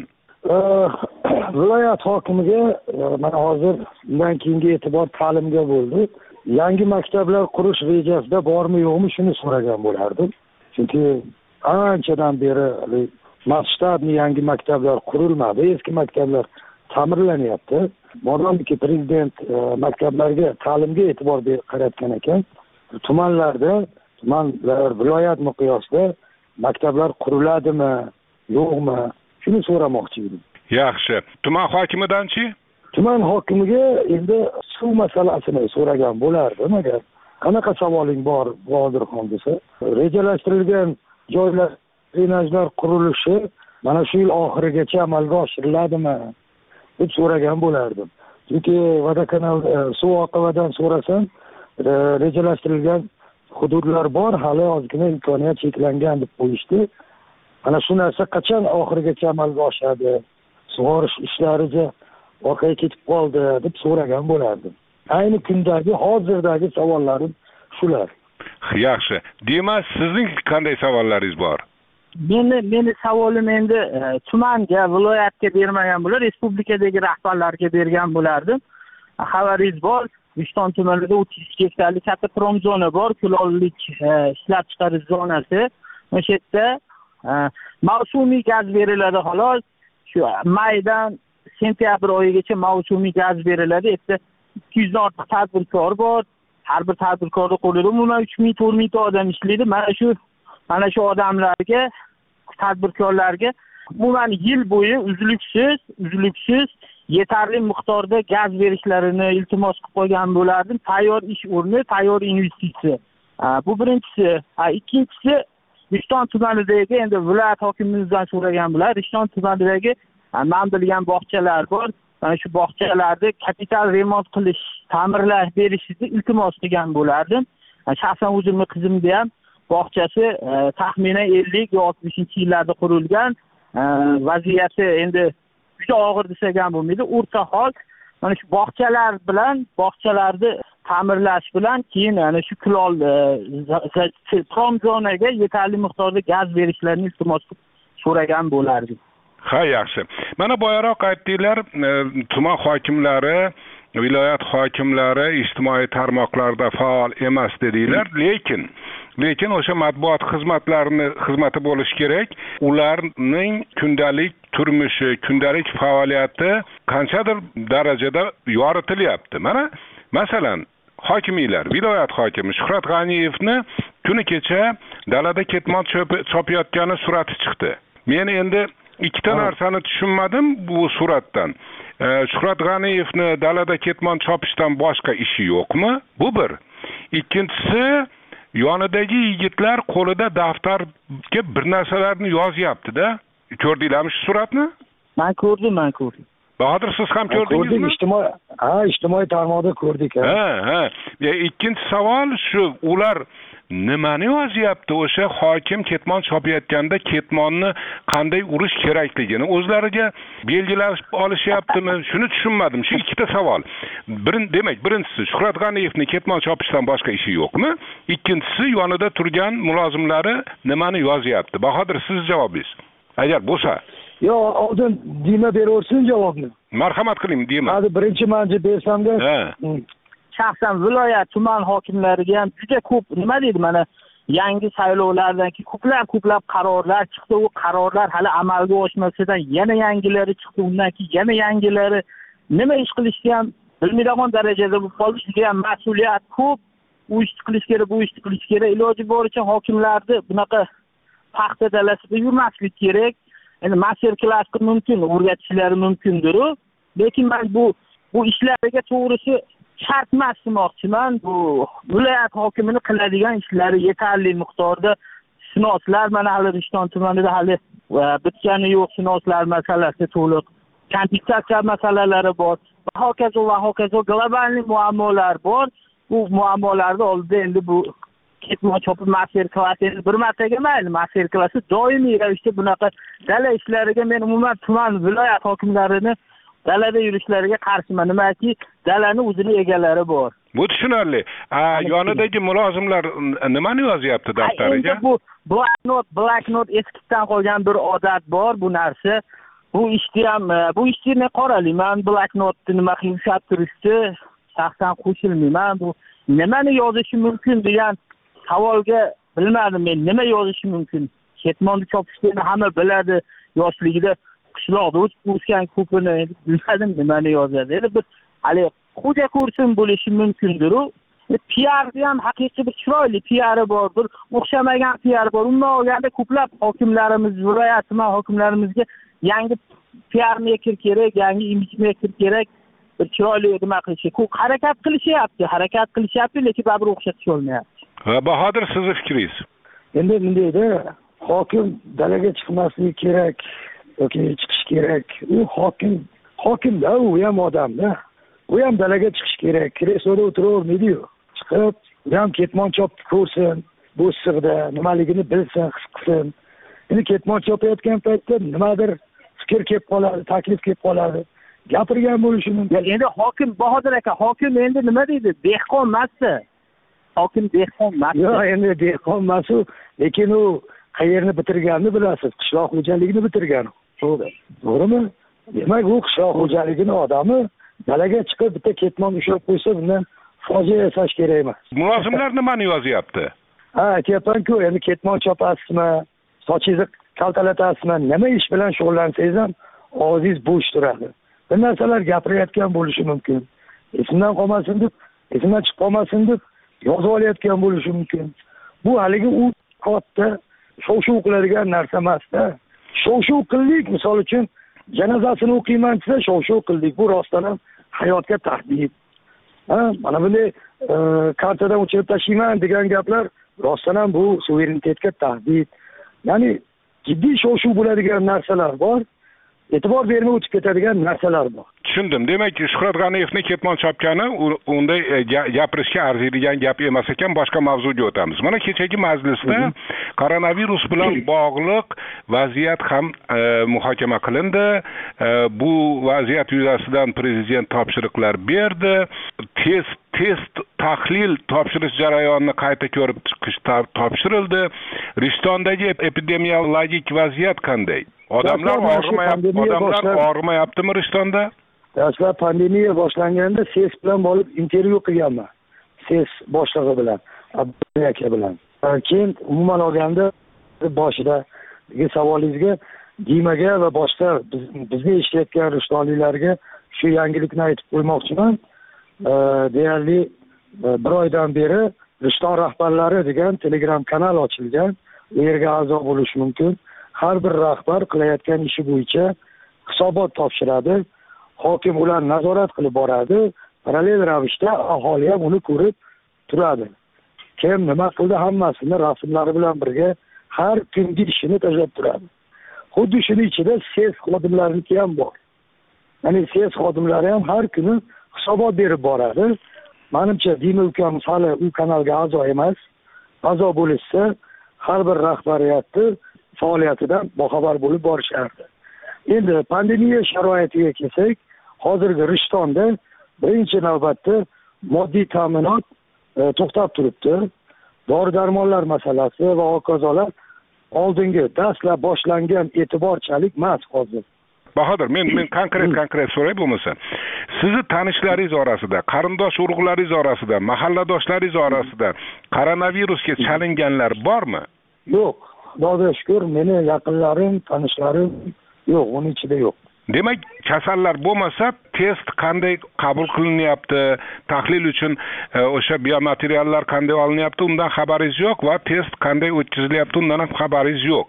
Viloyat hokimiga mana hozir bundan keyingi e'tibor ta'limga bo'ldi. Yangi maktablar qurish rejasida bormi yo'qmi shuni so'ragan bo'lardim. Chunki anchadan beri masshtabli yangi maktablar qurilmadi, eski maktablar ta'mirlanyapti. Modomiki prezident maktablarga, ta'limga e'tibor qaratgan ekan, tumanlar, viloyat miqyosida maktablar quriladimi, yo'qmi? Shuni so'ramoqchi edim. Yaxshi. Tuman hokimidan-chi? Tuman hokimiga endi suv masalasini so'ragan bo'lardim agar. Qanaqa savoling bor, Bodirxon desa? Rejalashtirilgan joylar, drenajlar qurilishi mana shu yil oxirigacha amalga oshiriladimi deb so'ragan bo'lardim. Chunki vodokanal suv oqibadan so'rasam, rejalashtirilgan hududlar bor, hali ozgina imkoniyat cheklangan deb qo'yishdi. Mana shu narsa qachon oxirigacha amalga oshadi? Sug'orish ishlari orqaga ketib qoldi deb so'ragan bo'lardim. Ayni kundagi, hozirdagi savollarim shular. Yaxshi. Demak, sizning qanday savollaringiz bor? Meni savolim endi tumanga, viloyatga bermagan bo'lar, respublikadagi rahbarlarga bergan bo'lardim. Xabaringiz bor, Rishton tumanida 32 gektarlik katta prom zona bor, kulollik ishlab chiqarish zonasi. O'sha yerda mavsumiy gaz beriladi xolos. Shu maydan sentyabr oyigacha mavsumiy gaz beriladi. Yerda 200 dan ortiq tadbirkor bor. Har bir tadbirkorning qo'lida umuman 3000-4000 ta odam ishlaydi. Mana shu odamlarga, tadbirkorlarga umuman yil bo'yi uzluksiz yetarli miqdorda gaz berishlarini iltimos qilib qo'ygan bo'lardim. Tayyor ish o'rni, tayyor investitsiya. Bu birinchisi. Ikkinchisi, Rishton tumanidagi endi viloyat hokimimizdan so'ragan bular. Rishton tumanidagi men bilgan bog'chalar bor. Mana shu bog'chalarni kapital remont qilish, ta'mirlash berishni iltimos qilgan bo'lardim. Shaxsan o'zimning qizimda ham bog'chasi taxminan 50 yo 60-yillarda qurilgan. Vaziyati endi juda og'ir desak ham bo'lmaydi. O'rta hol. Mana shu bog'chalar bilan bog'chalarni ta'mirlash bilan keyin ana shu kulol prom zonaga yetarli miqdorda gaz berishlarini iltimos so'ragan bo'lardik. Ha, yaxshi. Mana boyaroq aytdinglar, tuman hokimlari, viloyat hokimlari ijtimoiy tarmoqlarda faol emas dedinglar, lekin o'sha matbuot xizmati bo'lishi kerak. Ularning kundalik turmushi, kundalik faoliyati qanchadir darajada yoritilyapti. Mana masalan, hokimiylar, viloyat hokimi Shuhrat G'aniyevni kuni kecha dalada ketmon chopayotgani surati chiqdi. Men endi ikkita narsani tushunmadim bu suratdan. Shuhrat G'aniyevni dalada ketmon chopishdan boshqa ishi yo'qmi? Bu bir. Ikkinchisi, yonidagi yigitlar qo'lida daftarga bir narsalarni yozyapti-da. Ko'rdinglarmi shu suratni? Men ko'rdim. Bahodir, siz ham ko'rdingizmi? Ijtimoiy tarmoqda ko'rdik. Ha. Ikkinchi savol shu, ular nimani yozyapti? O'sha hokim ketmon chopayotganda ketmonni qanday urish kerakligini o'zlariga belgilab olishyaptimi? Shuni tushunmadim. Shu ikkita savol. Demak, birinchisi Shuhrat G'aniyevni ketmon chopishdan boshqa ishi yo'qmi? Ikkinchisi yonida turgan mulozimlari nimani yozyapti? Bahodir, siz javobingiz. Agar bo'lsa. Yo, oldin Dima beraversin javobni. Marhamat qiling, Dima. Hozir birinchi manja bersamda. Shaxsan viloyat tuman hokimlariga ham juda ko'p nima deydi, mana yangi saylovlardan keyin ko'plab qarorlar chiqdi. U qarorlar hali amalga oshmasidan yana yangilari chiqdi. Undan keyin yana yangilari nima ish qilishga ham bilmaydigan darajada bo'lib qoldi. Juda ham mas'uliyat ko'p. U ishni qilish kerak, bu ishni qilish kerak. Iloji boricha hokimlarni bunaqa paxta dalasida yurmaslik kerak. Endi master klassga mumkin, o'rgatishlari mumkindir. Lekin men bu ishlariga to'g'risi shart emas demoqchiman. Bu viloyat hokimining qiladigan ishlari yetarli miqdorda shunoslar, mana hali Rishton tumanida hali bitgani yo'q shunoslar masalasi to'liq. Kompensatsiya masalalari bor. Va hokazo global muammolar bor. Bu muammolarni oldida endi bu ketmon chopib master klassi bir martaga mayli, master klassi doimiy ravishda bunaqa dala ishlariga men umuman tuman viloyat hokimlarini dalada yurishlariga qarshiman. Nimaki, dalani o'zini egalari bor. Bu tushunarli. Yonidagi mulozimlar nimani yozyapti daftariga? Bu black note eskidan qolgan bir odat bor bu narsa. Bu ishni qoralayman. Black note nima qilib turishdi? Shaxsan qo'shilmayman. Bu nimani yozishi mumkin degan savolga bilmadim men nima yozishi mumkin. Ketmonni chopishni hamma biladi. Yoshligida qishloqda o'sgan ko'pini bilmadim nimani yozadi. Endi bir hali xo'ja ko'rsin bo'lishi mumkindir. PR ham haqiqiy bir chiroyli PR bor, bir o'xshamagan PR bor. Umuman olganda ko'plab hokimlarimiz, viloyat tuman hokimlarimizga yangi PR maker kerak, yangi image maker kerak. Bir chiroyli nima qilishi, harakat qilishyapti, lekin baribir o'xshatish olmayapti. Bahodir, sizni fikringiz? Endi bundayda hokim dalaga chiqmasligi kerak yoki chiqish kerak. U hokimda, u ham odamda. U ham dalaga chiqish kerak. Kresloda o'tiravermaydi-yu. Chiqib, u ham ketmon chopib ko'rsin, bu issiqda nimaligini bilsin, his qilsin. Endi ketmon chopayotgan paytda nimadir fikr kelib qoladi, taklif kelib qoladi. Gapirgan bo'lishi mumkin. Endi hokim Bahodir aka, hokim endi nima deydi? Dehqon emas-da. Hokim dehqon emas. Yo'q, endi dehqon emas u, lekin u qayerni bitirganini bilasiz. Qishloq xo'jaligini bitirgan. To'g'rimi? Demak, u qishloq xo'jaligini odami dalaga chiqib bitta ketmon ushlab qo'ysa, bundan fojia yasash kerak emas. Mulozimlar nimani yozyapti? Aytyapman-ku, endi ketmon chopasizmi, sochingizni kaltalatasizmi, nima ish bilan shug'ullansangiz ham og'zingiz bo'sh turadi. Bir narsalar gapirayotgan bo'lishi mumkin. Esimdan chiqib qolmasin deb yozib olayotgan bo'lishi mumkin. Bu haligi u katta shov-shuv qiladigan narsa emas-da. Shov-shuv qildik, misol uchun janozasini o'qiyman desa, shov-shuv qildik. Bu rostdan ham hayotga tahdid. Mana bunday kartadan o'chirib tashlayman degan gaplar rostdan ham bu suverenitetga tahdid, ya'ni jiddiy shov-shuv bo'ladigan narsalar bor, e'tibor bermay o'tib ketadigan narsalar bor. Tushundim. Demak, Shuhrat G'aniyevni ketmon chopgani unday gapirishga arziydigan gap emas ekan, boshqa mavzuga o'tamiz. Mana kechagi majlisda koronavirus bilan bog'liq vaziyat ham muhokama qilindi. Bu vaziyat yuzasidan prezident topshiriqlar berdi. Test tahlil topshirish jarayonini qayta ko'rib chiqish topshirildi. Rishtondagi epidemiologik vaziyat qanday? Odamlar og'rimayaptimi Rishtonda? Dastlab pandemiya boshlanganda SES bilan borib intervyu qilganman. SES boshlig'i bilan, Abdulla aka bilan. Keyin umuman olganda boshidagi savolingizga Dimaga va boshqa bizni eshitayotgan rishtonliklarga shu yangilikni aytib qo'ymoqchiman. Deyarli bir oydan beri Rishton rahbarlari degan Telegram kanal ochilgan. U yerga a'zo bo'lish mumkin. Har bir rahbar qilayotgan ishi bo'yicha hisobot topshiradi. Hokim ularni nazorat qilib boradi. Parallel ravishda aholi ham uni ko'rib turadi. Kim nima qildi hammasini rasmlari bilan birga har kungi ishini tashlab turadi. Xuddi shuning ichida SES xodimlariniki ham bor. Ya'ni SES xodimlari ham har kuni hisobot berib boradi. Menimcha Dima ukamiz hali u kanalga a'zo emas. A'zo bo'lsa, har bir rahbariyatni faoliyatidan boxabar bo'lib borishardi. Endi pandemiya sharoitiga kelsak, hozirgi Rishtonda birinchi navbatda moddiy ta'minot to'xtab turibdi. Dori-darmonlar masalasi va hokazolar oldingi dastlab boshlangan e'tiborchalik emas hozir. Bahodir, men konkret so'ray bo'lmasa, sizni tanishlaringiz orasida, qarindosh urug'laringiz orasida, mahalladoshlaringiz orasida koronavirusga chalinganlar bormi? Yo'q. Xudoga shukr, meni yaqinlarim, tanishlarim yo'q, uning ichida yo'q. Demak, kasallar bo'lmasa, test qanday qabul qilinyapti, tahlil uchun o'sha biomateriallar qanday olinyapti, undan xabaringiz yo'q va test qanday o'tkazilyapti, undan ham xabaringiz yo'q.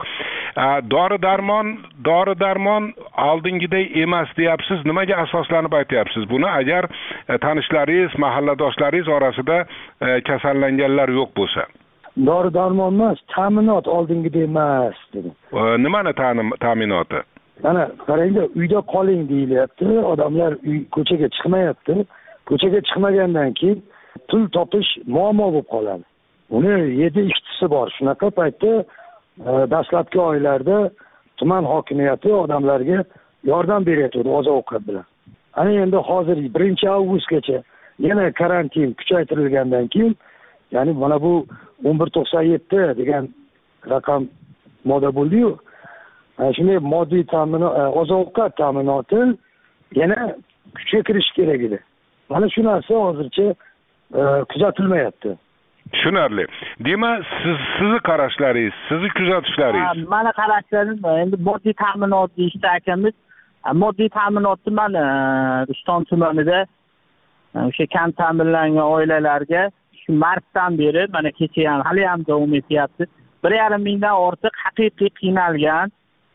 Dori-darmon oldingiday emas deyapsiz. Nimaga asoslanib aytyapsiz buni? Agar tanishlaringiz, mahalladoshlaringiz orasida kasallanganlar yo'q bo'lsa. Dori-darmon emas, ta'minot oldingidek emas dedi. Nimani ta'minoti? Mana qarangda, uyda qoling deyilyapti, odamlar ko'chaga chiqmayapti. Ko'chaga chiqmagandan keyin pul topish muammo bo'lib qoladi. Uni 7 ishtisi bor. Shunaqa paytda dastlabki oylarda tuman hokimiyati odamlarga yordam beryapti oziq-ovqat bilan. Ana endi hozir 1-avgustgacha yana karantin kuchaytirilgandan keyin, ya'ni mana bu 1197 degan raqam moda bo'ldi-yu. Shunday moddiy ta'minot, oziq-ovqat ta'minoti yana kuchga kirishi kerak edi. Mana shu narsa hozircha kuzatilmayapti. Tushunarli. Demak, sizni qarashlaringiz, sizni kuzatishlaringiz. Mana qarashlarim, endi moddiy ta'minot deyishda akamiz, moddiy ta'minotni mana Rishton tumanida o'sha kam ta'minlangan oilalarga shu martdan beri mana kecha ham hali ham davom etyapti. 1,5 mingdan ortiq haqiqiy qiynalgan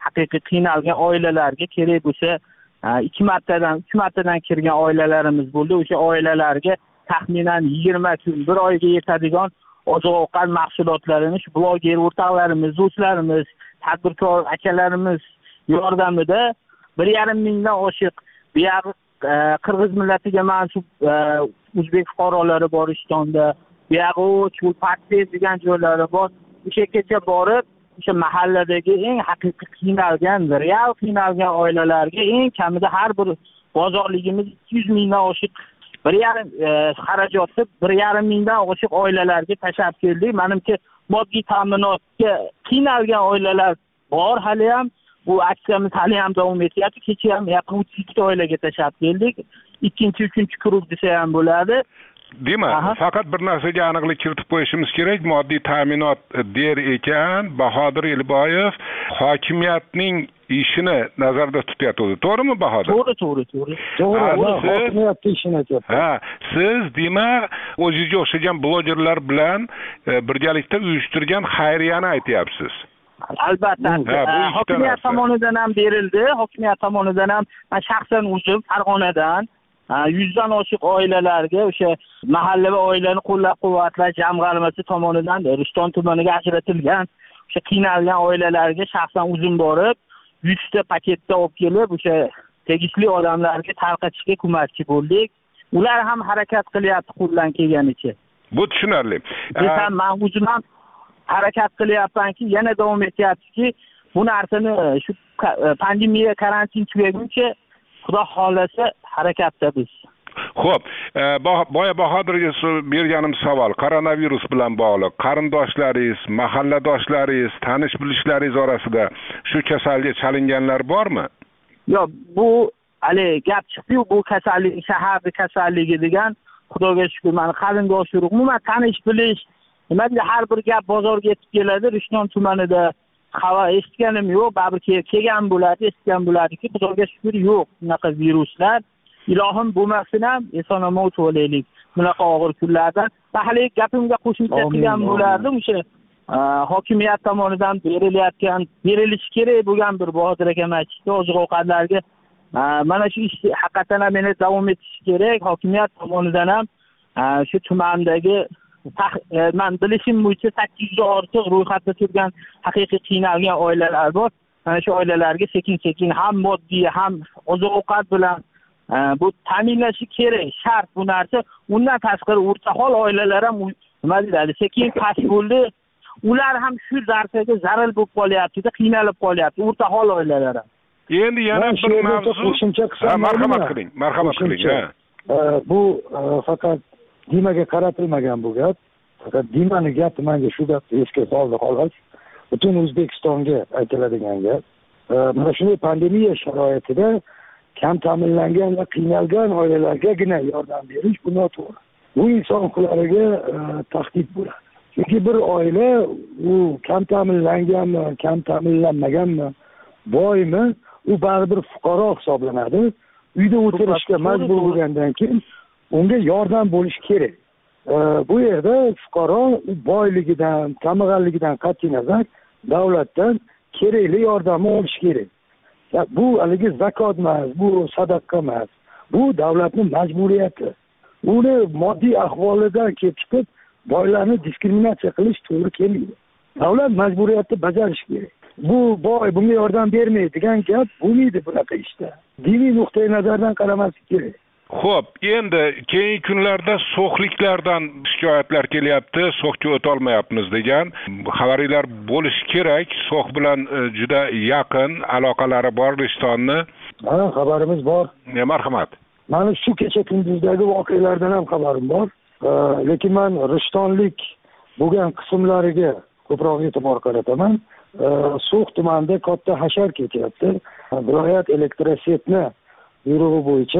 oilalarga kerak bo'lsa 2 martadan kirgan oilalarimiz bo'ldi. O'sha oilalarga taxminan 20 kun, 1 oyga yetadigan oziq-ovqat mahsulotlarini shu bloger o'rtoqlarimiz, do'stlarimiz, tadbirkor akalarimiz yordamida 1,5 mingdan oshiq buyog'i qirg'iz millatiga mansub o'zbek fuqarolari bor Rishtonda, buyog'i Parkdez degan joylari bor. O'sha yergacha borib, o'sha mahalladagi eng haqiqiy qiynalgan, real qiynalgan oilalarga eng kamida har bir bozorligimiz 200 mingdan oshiq 1,5 xarajatni 1,5 mingdan oshiq oilalarga tashlab keldik. Menimcha moddiy ta'minotga qiynalgan oilalar bor hali ham. Bu aksiyamiz hali ham davom etyapti. Kecha ham yaqin 32 oilaga tashlab keldik. 2-3 guruh desa ham bo'ladi. Demak, faqat bir narsaga aniqlik kiritib qo'yishimiz kerak. Moddiy ta'minot der ekan Bahodir Elboyev hokimiyatning ishini nazarda tutyapti. To'g'rimi Bahodir? To'g'ri. Hokimiyat ishini aytyapti. Siz demak o'zingizga o'xshagan blogerlar bilan birgalikda uyushtirgan xayriyani aytyapsiz. Albatta. Hokimiyat tomonidan ham berildi. Hokimiyat tomonidan ham men shaxsan o'zim Farg'onadan 100 dan oshiq oilalarga o'sha mahalla va oilani qo'llab-quvvatlash jamg'armasi tomonidan Rishton tumaniga ajratilgan o'sha qiynalgan oilalarga shaxsan o'zim borib 100 ta paketda olib kelib o'sha tegishli odamlarga tarqatishga ko'makchi bo'ldik. Ular ham harakat qilyapti qo'ldan kelganicha. Bu tushunarli. Desam, men o'zim ham harakat qilyapmanki, yana davom etyaptiki, bu narsani shu pandemiya karantin tugaguncha Xudo xolasa harakatda biz. Xo'p, boya Bahodirga berganim savol koronavirus bilan bog'liq. Qarindoshlaringiz, mahalladoshlaringiz, tanish bilishlaringiz orasida shu kasalga chalinganlar bormi? Yo'q, bu hali gap chiqdi-yu, bu kasallik shaharda kasalligi degan, Xudoga shukr, meni qarindosh urug', umuman tanish bilish, nima deydi, har bir gap bozorga yetib keladi. Rishton tumanida xabar eshitganim yo'q, baribir kelgan bo'ladi, eshitgan bo'ladiki, Xudoga shukr yo'q bunaqa viruslar. Ilohim bo'lmasin ham eson-omon o'tib olaylik bunaqa og'ir kunlarda. Hali gapimga qo'shimcha qilgan bo'lardim, o'sha hokimiyat tomonidan berilishi kerak bo'lgan bir Bahodir akam aytishdi, oziq-ovqatlarga mana shu ish haqiqatan ham meni davom etishi kerak. Hokimiyat tomonidan ham shu tumandagi men bilishim bo'yicha 800 ga ortiq ro'yxatda turgan haqiqiy qiynalgan oilalar bor. Mana shu oilalarga sekin-sekin ham moddiy ham oziq-ovqat bilan bu ta'minlashi kerak, shart bu narsa. Undan tashqari o'rtahol oilalar ham nima deydi, sekin past bo'ldi. Ular ham shu narsaga zarar bo'lib qolyapti, qiynalib qolyapti, o'rtahol oilalar ham. Endi yana bir mavzu qo'shimcha qilsam, marhamat qiling. Bu faqat Dimaga qaratilmagan bu gap. Faqat Dimani gapi menga shu gapni esga soldi xolos. Butun O'zbekistonga aytiladigan gap. Mana shunday pandemiya sharoitida kam ta'minlangan va qiynalgan oilalargagina yordam berish bu noto'g'ri. Bu inson huquqlariga tahdid bo'ladi. Chunki bir oila u kam ta'minlanganmi, kam ta'minlanmaganmi, boymi, u baribir fuqaro hisoblanadi. Uyda o'tirishga majbur bo'lgandan keyin unga yordam bo'lish kerak. Bu yerda fuqaro boyligidan, kambag'alligidan qat'iy nazar davlatdan kerakli yordamni olish kerak. Bu haligi zakot emas, bu sadaqa emas. Bu davlatning majburiyati. Uni moddiy ahvolidan kelib chiqib, boylarni diskriminatsiya qilish to'g'ri kelmaydi. Davlat majburiyatni bajarish kerak. Bu boy bunga yordam bermaydi degan gap bo'lmaydi bunaqa ishda. Diniy nuqtai nazardan qaramaslik kerak. Xo'p, endi keyingi kunlarda so'xliklardan shikoyatlar kelyapti, so'xga o'ta olmayapmiz degan xabaringlar bo'lishi kerak. So'x bilan juda yaqin aloqalari bor Rishtonni. Ha, xabarimiz bor. Marhamat. Mana shu kecha kunduzdagi voqealardan ham xabarim bor. Lekin men Rishtonlik bo'lgan qismlariga ko'proq e'tibor qarataman. So'x tumanida katta hashar ketyapti. Viloyat elektrosetni buyrug'i bo'yicha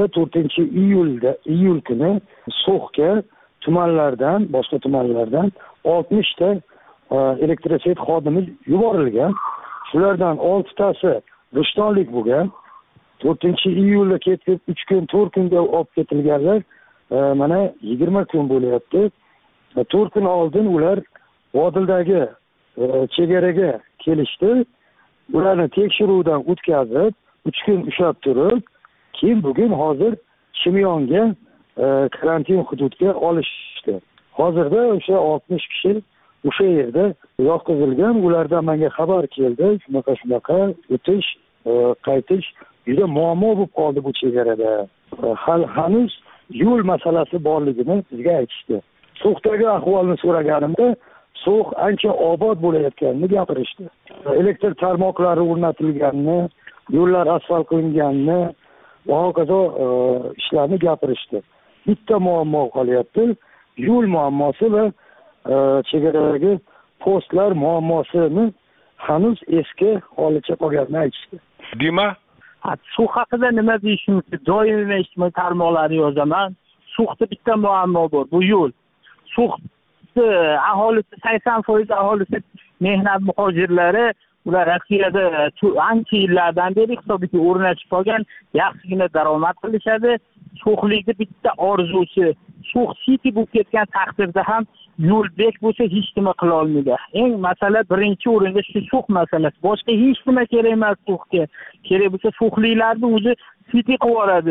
4-iyul kuni So'xga tumanlardan, boshqa tumanlardan 60 ta elektroset xodimi yuborilgan. Shulardan 6 tasi Rishtonlik bo'lgan. 4-iyulda ketib 3 kun, 4 kunga olib ketilganlar mana 20 kun bo'lyapti. 4 kun oldin ular Vodildagi chegaraga kelishdi. Ularni tekshiruvdan o'tkazib, 3 kun ushlab turib, keyin bugun hozir Chimyonga karantin hududiga olishdi. Hozirda o'sha 60 kishi o'sha yerda yotqizilgan. Ulardan menga xabar keldi, shunaqa o'tish, qaytish juda muammo bo'lib qoldi bu chegarada. Hanuz yo'l masalasi borligini bizga aytishdi. So'xdagi ahvolni so'raganimda So'x ancha obod bo'layotganini gapirishdi. Elektr tarmoqlari o'rnatilganini, yo'llar asfalt qilinganini va hokazo ishlarni gapirishdi. Bitta muammo qolyapti, yo'l muammosi va chegaradagi postlar muammosini hanuz eski holicha qolganini aytishdi. Dima? So'x haqida nima deyishim mumkin? Doimiy ijtimoiy tarmoqlarni yozaman. So'xda bitta muammo bor, bu yo'l. So'xda aholisi 80% aholisi mehnat muhojirlari, ular Rossiyada ancha yillardan beri hisobga o'rnashib qolgan, yaxshigina daromad qilishadi. So'xlikni bitta orzusi, So'x City bo'lib ketgan taqdirda ham yo'lbek bo'lsa hech nima qila olmaydi. Eng masala birinchi o'rinda shu So'x masalasi. Boshqa hech nima kerak emas So'xga. Kerak bo'lsa So'xliklarni o'zi City qilib yuboradi.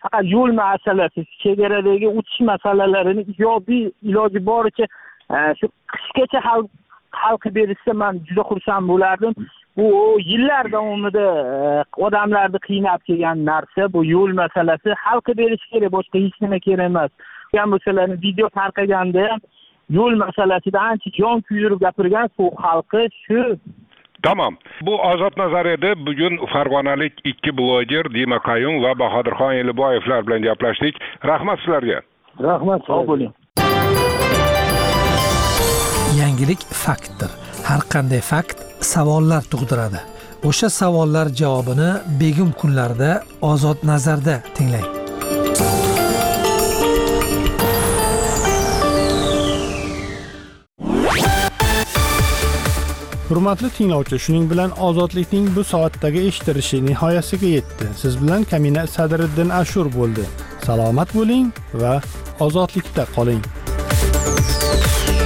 faqat yo'l masalasi, chegaradagi o'tish masalalarini ijobiy iloji boricha shu qishgacha hal qilib berishsa men juda xursand bo'lardim. Bu yillar davomida odamlarni qiynab kelgan narsa, bu yo'l masalasi hal qilib berish kerak, boshqa hech nima kerak emas. Ham bo'lsalarni video tarqaganda ham yo'l masalasida ancha jon kuydirib gapirgan so'q xalqi shu. Tamam. Bu Ozod nazar edi. Bugun Farg'onalik ikki bloger Dima Qayum va Bahodirxon Eliboyevlar bilan gaplashdik. Rahmat sizlarga. Rahmat, sog' bo'ling. Yangilik faktdir. Har qanday fakt savollar tug'diradi. O'sha savollar javobini begim kunlarda Ozod nazarda tinglang. Hurmatli tinglovchi, shuning bilan ozodlikning bu soatdagi eshittirishi nihoyasiga yetdi. Siz bilan Kamina Sadriddin Ashur bo'ldi. Salomat bo'ling va ozodlikda qoling.